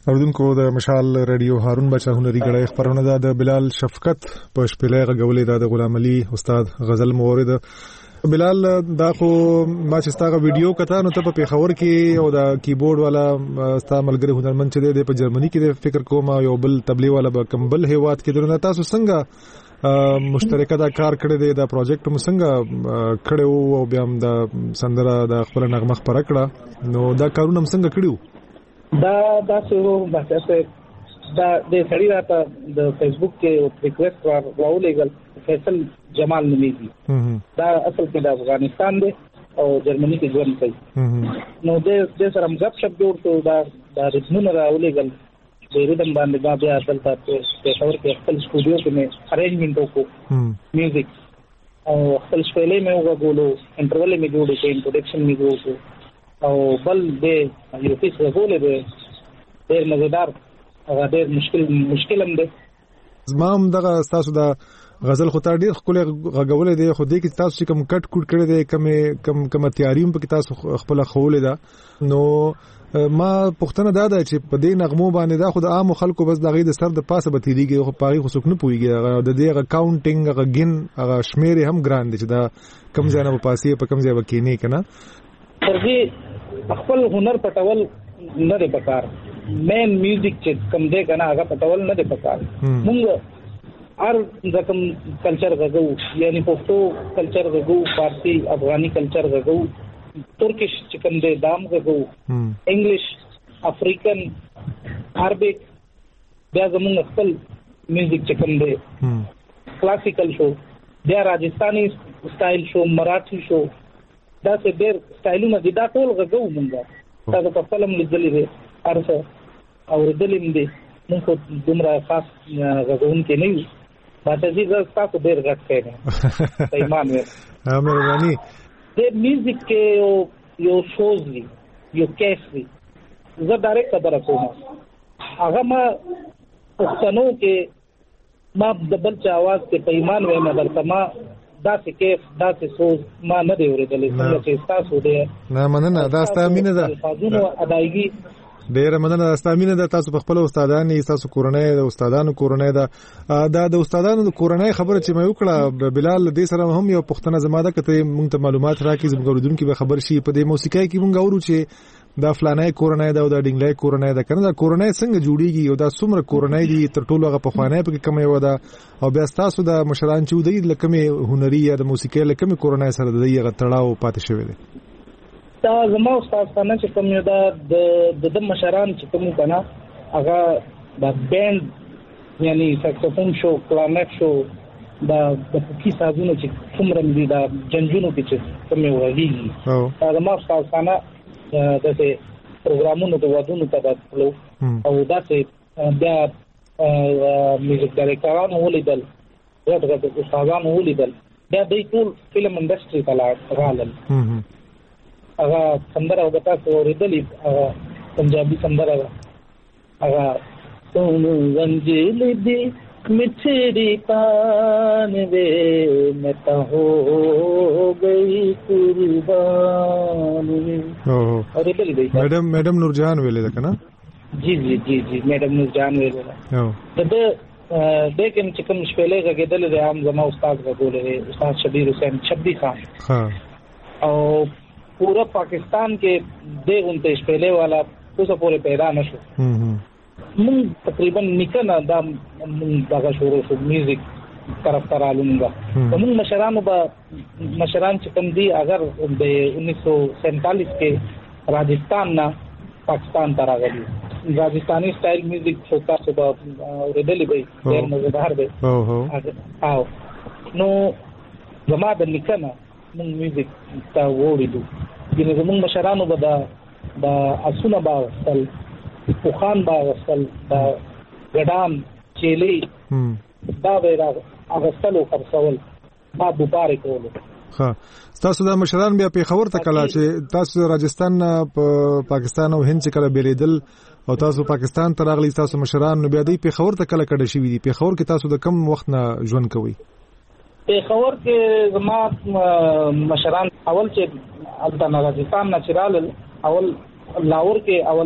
اوردونکو د مشال رادیو هارون بچا هنري غړی خبرونه ده د بلال شفقت په شپلې غولې ده د غلام علي استاد غزل مورد. بلال دا خو ما چې ستاسو ویډیو کته نو ته په پیښور کې او د کیبورډ والا ستاسو ملګری هنرمند چې دی په جرمني کې د فکر کوم یو بل تبلیغ والا به کمبل هیواد کې درنه تاسو څنګه مشترکه دا کار کړی دی دا پروجیکټ مو څنګه کړو او بیا هم د سندره د خپل نغمه خبره کړه نو دا کارونه څنګه کړیو؟ دا دا څه بحثه دا د سړی راته د فیسبوک کې ریکوست راولېګل فیصل جمال نومېږي دا اصل کې د افغانستان دی او جرمني کې ژوند کوي نو د د سره غپ شپ جوړ شو دا د رسمونه راولېګل د ریدم باندې دا بیا اصل ته په خبر کې خپل سټوډیو کې مې ارینجمنټ وکړو میوزیک او خپل شپېلې مې وګورلو انټرول مې جوړ کړ انټروډکشن مې جوړ کړ او بل د یو پیس غوړې به ډېر مزیدار هغه ډېر مشکل مشکل هم دی. زما هم دغه تاسو د غزل خو ډېر ښکلی غږولې دی خو دې کې تاسو چې کوم کټ کوټ کړی دی کمې کم کومه تیاري هم پکې تاسو خپله ښولې ده نو ما پوښتنه دا ده چې په دې نغمو باندې دا خو د عامو خلکو بس د هغې د سر د پاسه به تېرېږي خو په هغې خو څوک نه پوهېږي د دې هغه کاونټینګ هغه ګین هغه شمېرې هم ګران دی چې دا کوم ځای نه به پاسې په کوم ځای به کښېنې که نه ترغې خپل هنر پټول نه دی پکار مین میوزیک چې کم دی کنه هغه پټول نه دی پکار موږ هر رقم کلچر غږو یعنی پښتو کلچر غږو فارسی افغاني کلچر غږو ترکیش چې کم دی دام غږو انګلیش افریقن عربیک بیا زموږ خپل میوزیک چې کم دی کلاسیکل شو بیا راجستاني سټایل شو مراఠي شو دا څه ډېر سټایلونه دي دا ټول غږو مونږه دا په خپل هم لیدلې دي ارسه او لیدلې دي موږ په دومره خاص غږونکي نه یو باندې چې تاسو ډېر غږ کوي ایمان مې امرانی د میوزیک کې یو یو شوز وی یو کیس وی زه ډایرکټ خبره کوم هغه ما پښتنو کې ما د بل چا आवाज کې په ایمان وې ما درته ما دا څه کیف دا څه سوز ما نه دی اورېدلې څنګه چې تاسو دې نه مننه دا ستاسو مینه ده فازونو ادایګي ډېر مننه ستاسو مینه ده تاسو په خپل استادان یې تاسو کورنۍ د استادانو کورنۍ ده دا د استادانو د کورنۍ خبره چې مې وکړه بلال دې سره هم یو پښتنه زما ده کته مونږ ته معلومات راکې زموږ اوریدونکو به خبر شي په دې موسیقۍ کې مونږ اورو چې دا فلانای کورنۍ ده او دا ډینګلای کورنۍ ده کنه دا کورنۍ څنګه جوړیږي او دا څومره کورنۍ دي تر ټولو هغه په خوانې په کومه یو ده او بیا تاسو د مشران چې ودی لکه هنري یا د موسیقۍ لکه کورنۍ سره د دې غتړاو پاتې شوی دی دا زما استاد څنګه چې کوم یو دا د د مشران چې کوم کنه هغه د بند یعنی ساکسوفون شو کلارنټ شو دا د پکی سازونه چې څومره دي دا جنجونو کې چې کوم یو غږیږي دا زما استاد څنګه د څه پروګرامونو د ودونو ته داتلو او دا څه بیا میوزیک ډایرکټرانو ولیدل دا د استادانو ولیدل بیا د ټول فلم انډستری ته راغلل هغه سندره وګتا سو ورېدلې هغه پنجابي سندره هغه سونو زنجیل دی मिठड़ी पान वे मैं तो हो गई कुर्बान और इधर ही मैडम मैडम नूरजहान वेले का ना जी जी जी जी मैडम नूरजहान वेले तो देखें चिकन शपेले का गेदल रे आम जमा उस्ताद का बोले रे उस्ताद शबीर हुसैन छब्बी खान हां और पूरा पाकिस्तान के दे उनते शपेले वाला तो पूरे पैदा न शो हम्म من تقریبا نکنه دا دغه شروع شو میوزیک طرف ته رالونګه موږ مشرانو به مشران چې کوم دي اگر د उन्नीस सौ सैंतालीस کې راجستان نه پاکستان ته راغلي راجستاني سټایل میوزیک شوکا صبح ورېدلې وي ډېر مزدار دی او او نو زما د نکنه موږ میوزیک ته وړو ګینه موږ مشرانو به دا د اسونه باغ پوخان با غسل دا ګډان چيلي دا ویرا اغسلو خرڅول ما دوباره کولو ها تاسو د مشران بیا په خبر ته کلا چې تاسو راجستان په پاکستان او هند څخه بیلیدل او تاسو پاکستان ته راغلی تاسو مشران نو بیا دی په خبر ته کلا کډه شوی دی په خبر کې تاسو د کم وخت نه ژوند کوي په خبر کې زما مشران اول چې البته راجستان نه چرال اول لاهور کې اول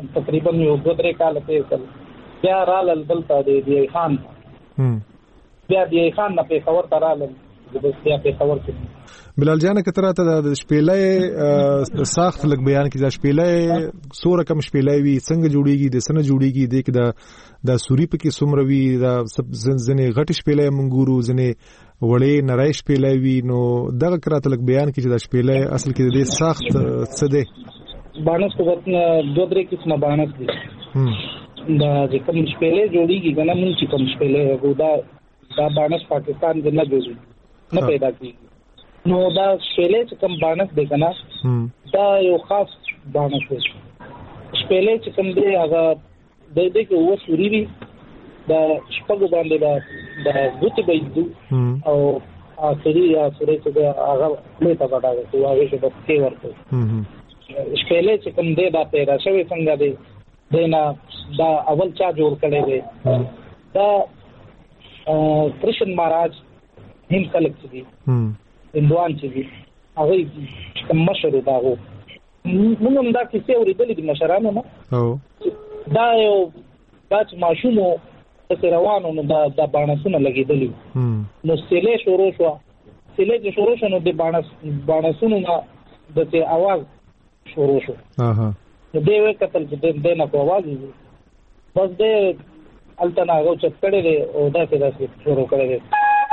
تقریبا یو دوه درې کال تیر بیا رالل دلته د دی خان بیا دی خان نه په خبر ترالل د بیا په خبر کې بلال جان کتره ته د شپېلې ساخت لګ بیان کې د شپېلې سوره کم شپېلې وی څنګه جوړیږي د سنه جوړیږي د کې د د سوري په کې سمره وی د زنه غټ شپېلې منګورو زنه وړې نړۍ شپېلې وی نو دغه کراته لګ بیان کې چې د شپېلې اصل کې د ساخت څه دی بانس کو دوه درې قسمه بانس دي دا چې کوم شپېلې جوړیږي کنه مونږ چې کوم شپېلې ودا دا بانس پاکستان کې نه جوړي نه پیدا کیږي نو دا شپېلې چې کوم بانس دی کنه دا یو خاص بانس دی شپېلې چې کوم دی هغه د دې کې و سوري وي دا شپږ باندې دا د ګوتې بيدو او اخري یا سوري چې هغه له تا پټاږي چې هغه څه په کې ورته شپېلې چې کوم دی دا پیدا شوی څنګه دی دینا دا اول چا جوړ کړی دی دا کرشن مہاراج هند خلک چې دي هندوان چې دي هغه کوم مشر دا وو موږ هم دا کیسه اورېدلې دي مشرانو نه او دا یو دا چې ماشومو څه روانو نو دا د باڼسونه لګېدلې نو سیلې شروع شو سیلې چې شروع شو نو د باڼس باڼسونو نه د ته आवाज شروع شو اها نو دی وې کتل چې د نه کو आवाज بس دې التنا غو چې کړي دي او دا څه داسې شروع کړي دي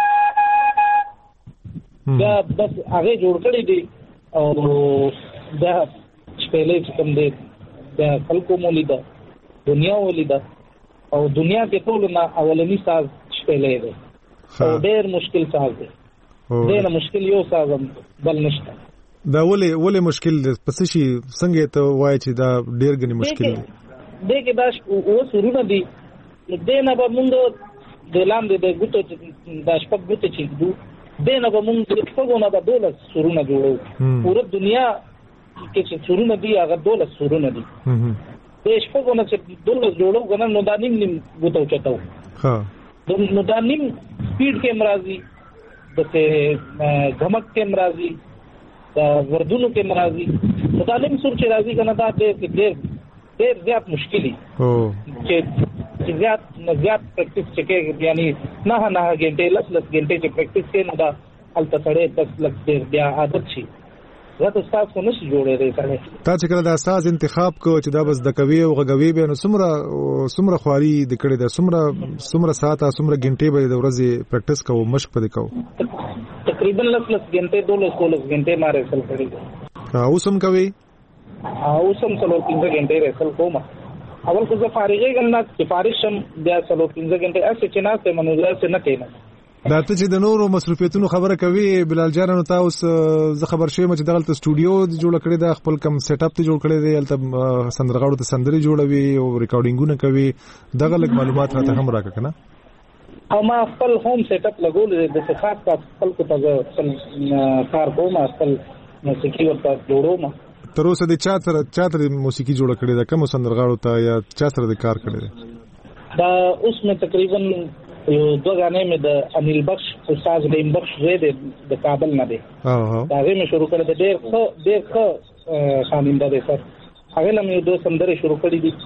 دا بس هغه جوړ کړی دی او دا شپېلې چې کوم دی دا خلکو مولیدا دنیا ولیدا او دنیا کې ټول نه اولنی ساز شپېلې دی او ډېر مشکل ساز دی ډېر مشکل یو ساز بل نشته دا ولې ولې مشکل دی پس شي څنګه ته وای چې دا ډېر غني مشکل دی دې کې دا او سرونه دي دې نه به موږ د لاندې د ګوتو د شپږ ګوتو چې دو دنه به موږ څنګه نه دولس سرونه جوړو پوره دنیا کې چې سرونه دي هغه دولس سرونه دي د شپږو نه چې دولس جوړو غواړم نو دا نیم نیم غوتو چتاو ها نو دا نیم سپیډ کې مرাজি د غمک کې مرাজি دا وردونو کې مرাজি دا نیم سر چې راځي کنه دا ډېر ډېر ډېر زیات مشکلي او چې زیات زیات پریکټیس چې یعنی نه نه غنټه لس لس غنټه چې پریکټیس کې نه دا الته سړې دس لک ډېر بیا عادت شي راته تاسو کو نشي جوړې دی سړې تا چې کله دا ساز انتخاب کو چې دا بس د کوي او غوي به نو سمره سمره خواري د کړي د سمره سمره ساعته سمره غنټه به د ورځې پریکټیس کوو مشق پدې کوو تقریبا لس لس غنټه دولس کولس غنټه ماره سل کړی او سم کوي او سم څلور پنځه غنټه رسل کوم اول خو زه فارغې ګنه چې فارغ شم بیا څلور پنځه غنټه اسې چې نه ته منوزه څه نه کینم دا ته چې د نورو مصرفیتونو خبره کوي بلال جان نو تاسو زه خبر شوم چې دغه استودیو جوړ کړی د خپل کم سیټ اپ ته جوړ کړی دی البته سندرغاړو ته سندري جوړوي او ریکارډینګونه کوي دغه لږ معلومات راته هم راکړه کنه او ما خپل هوم سیټ اپ لګول د خاص خپل کو ته کار کوم خپل موسیقي ورته جوړوم تر اوسه د چا سره چا تر موسیقي جوړ کړی دا کوم سندرغاړو ته یا چا سره د کار کړی دا اوس مې تقریبا یو دوه غانې مې د انیل بخش استاد دیم بخش زید د کابل نه دی ها ها دا غوښمه شروع کړل د ډېر ښه ډېر ښه خاننده دی سر هغه لمه یو دوه سندره شروع کړې دي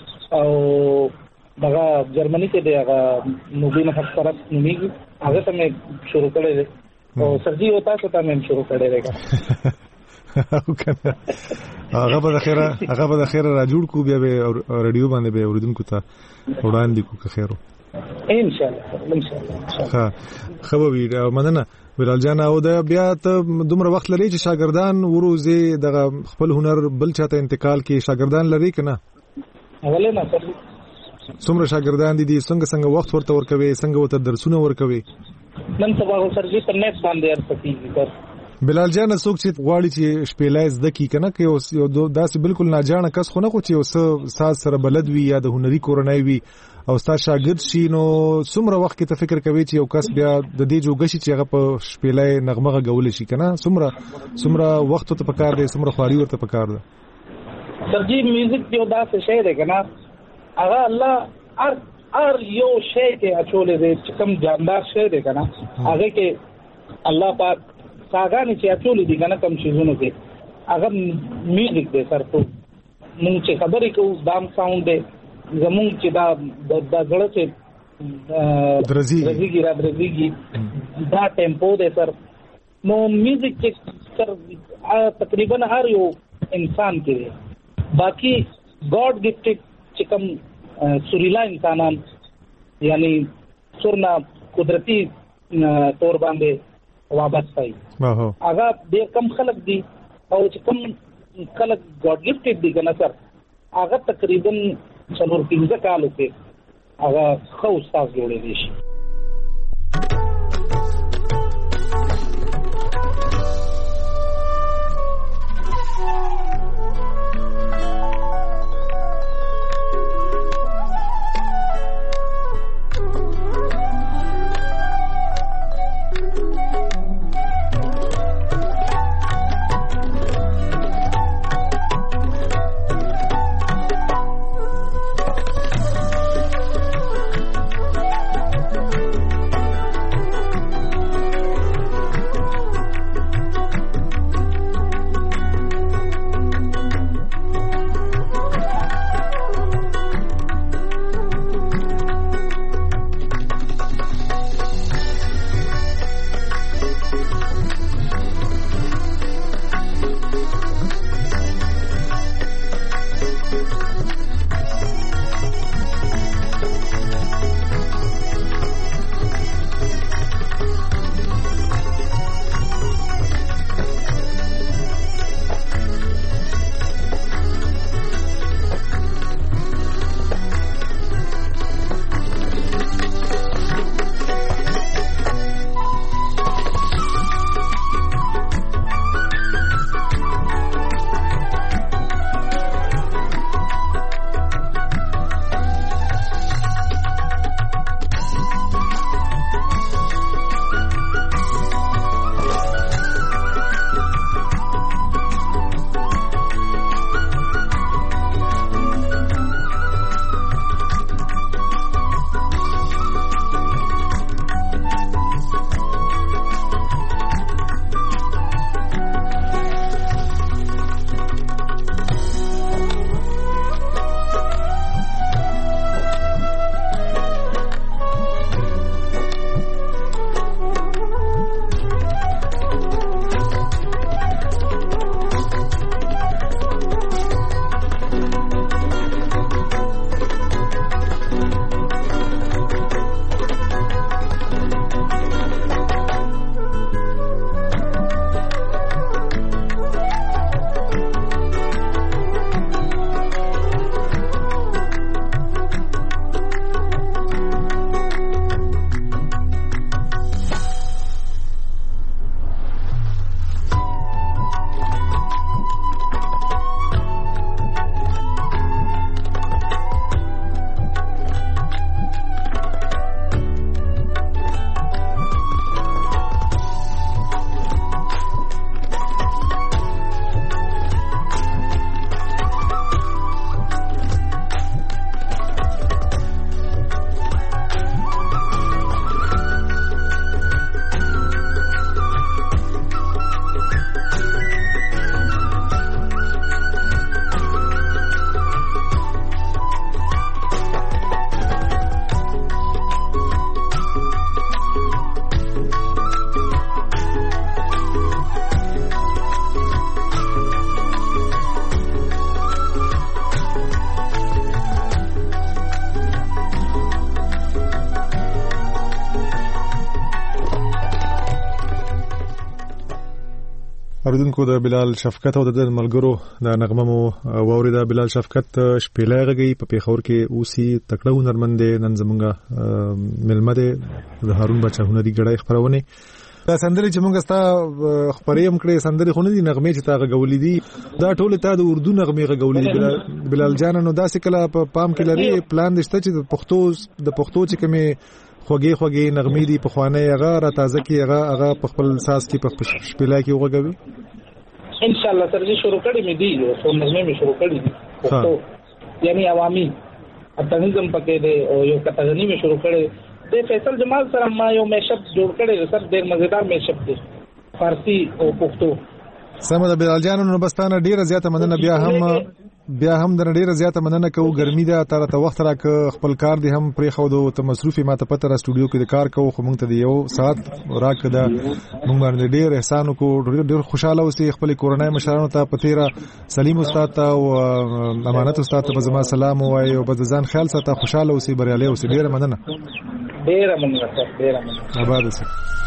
او دغه جرمني کې دی هغه نوبین حق پرست نومیږي هغه ته مې شروع کړل دي او سرجی وتا څه ته مې شروع کړل دی او کنه هغه به خیره هغه به خیره را جوړ کو بیا به رادیو باندې به اوریدونکو ته وړاندې کو که خیرو ان شاء الله ان شاء الله ها خو وی مننه بلال جان او دا بیا ته دومره وخت لري چې شاګردان وروزي د خپل هنر بل چاته انتقال کې شاګردان لري کنه اولې نه سر څومره شاګردان دي څنګه څنګه وخت ورته ورکوي څنګه ورته درسونه ورکوي نن سبا سرجی په نت باندې ارتقي بلال جان څوک چې غواړي چې شپېلای زده کی کنه کې یو داسې بالکل ناجانه کس خو نه خو چې اوس ساز سره بلد وي یا د هنري کورنۍ وي او ستا شاګرد شي نو څومره وخت کې ته فکر کوي چې یو کس بیا د دې جوګه شي چې هغه په شپېلای نغمه غول شي کنه څومره څومره وخت ته پکار دی څومره خواري ورته پکار ده سرجی میوزیک یو داسې شی دی کنه هغه الله هر هر یو شی کې اچولې دی چې کوم جاندار شی دی کنه هغه کې الله پاک ساګانی چې اچولې دي کنه کوم شیزونو کې هغه میوزیک دی سر ته مونږ چې خبرې کوو دام ساوند دی زمونږ چې دا د غړ چې درزيږي را درزيږي دا ټیمپو دی سر نو میوزیک چې سر تقریبا هر یو انسان کې دی باقي ګاډ ګفټډ چې کوم سوریلا انسانان یعنی سرنا قدرتی تور باندې وابسته وي هغه ډېر کم خلک دي او چې کم خلک ګاډ ګفټډ دي کنه سر هغه تقریبا څلور پنځه کالو کې هغه خو استاد جوړېږي شي اوریدونکو د بلال شفقت او د ملګرو د نغمه مو واوریدا. بلال شفقت شپېلې غږی په پیښور کې اوسي تکړه هنرمند نن زمونږه ملمه ده د هارون بچا هنري غړای خبرونه. دا سندري چې مونږ ستا خبرې هم کړې سندري خو نه دي نغمې چې تا غولې دي دا ټول ته د اردو نغمې غولې دي. بلال جان نو داسې کله په پام کې لري پلان دشته چې د پښتو د پښتو چې کومه خوږې خوږې نغمې دي په خوانه هغه را تازه کې هغه هغه په خپل ساز کې په شپېلا کې وغږوي. ان شاء الله ترجیح شروع کړی مې دي او نغمې مې شروع کړې دي پښتو یعنی عوامي اتنظم پکې دی او یو کتغنی مې شروع کړې د فیصل جمال سره ما یو میشپ جوړ کړی سر ډېر مزیدار میشپ دی فارسی او پښتو. سمه ده بلال جان نو بستانه ډیره زیاته مننه. بیا هم بیا هم د ډیره زیاته مننه کوو. ګرمي ده، تر ته وخت راک خپل کار دی هم پرې خو د ته مصروفي ماته پته را سټوډیو کې د کار کوو، خو مونږ ته د یو ساعت راک ده مونږ باندې ډیر احسان کو، ډیر خوشاله اوسې. خپل کورنۍ مشرانو ته پتیرا سلیم استاد ته او امانت استاد ته زما سلام وایي او بد ځان خیال ساته، خوشاله اوسې، بریالي اوسې. ډیر مننه. ډیر مننه ډیر مننه. آباد اوسې.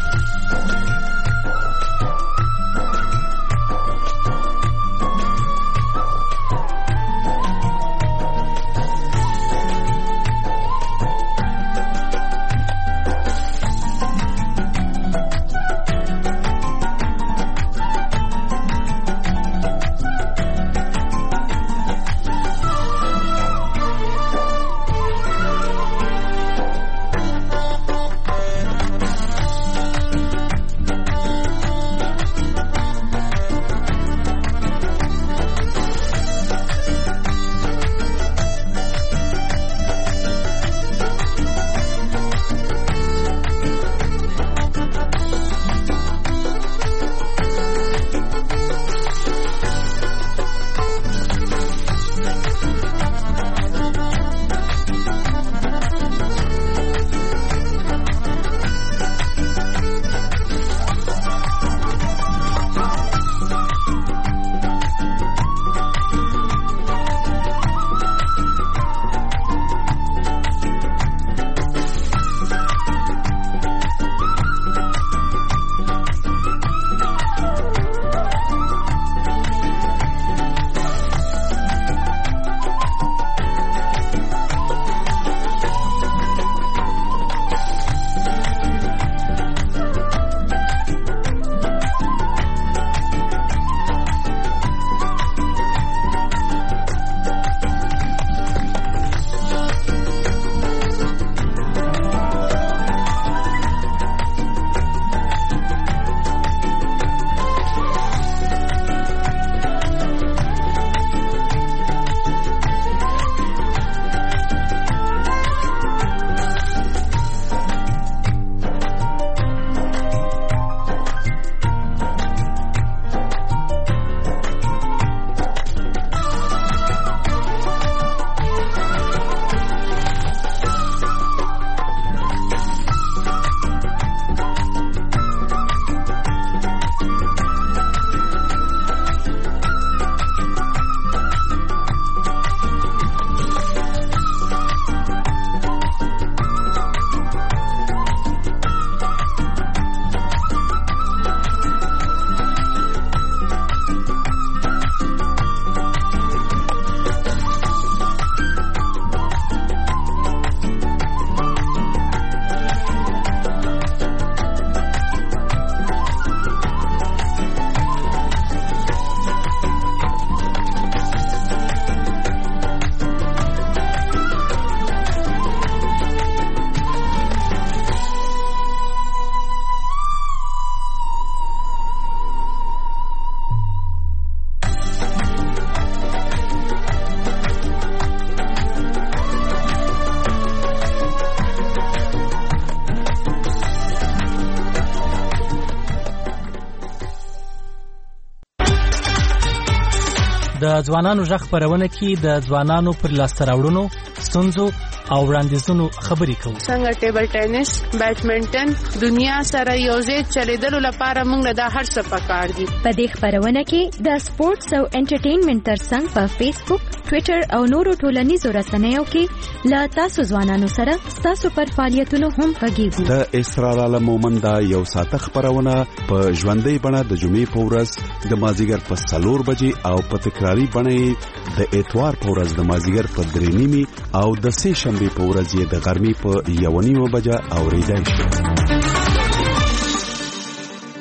د ځوانانو ژغ خبرونه کې د ځوانانو پر لاسته راوړنو، ستونزو او وړاندیزونو خبرې کوو. څنګه ټیبل ټینس، بیډمنټن دنیا سره یوځای چلیدلو لپاره موږ دا هر څه پکار دي. په دې خبرونه کې د سپورتس او انټرټینمنټ ترڅنګ په فیسبوک، ټوئیټر او نورو ټولنیزو رسنیو کې لا تاسو ځوانانو سره تاسو پر فعالیتونو هم غږیږو. د اسرار عالم مومند یو ساعت خبرونه په ژوندۍ بڼه د جمعې په ورځ د مازیګر په څلور بجې او په تکراری بڼه د اتوار په ورځ د مازیګر په درې نیمې او د سه شنبې په ورځ د غرمې په یو نیمه بجه اوریدل شي.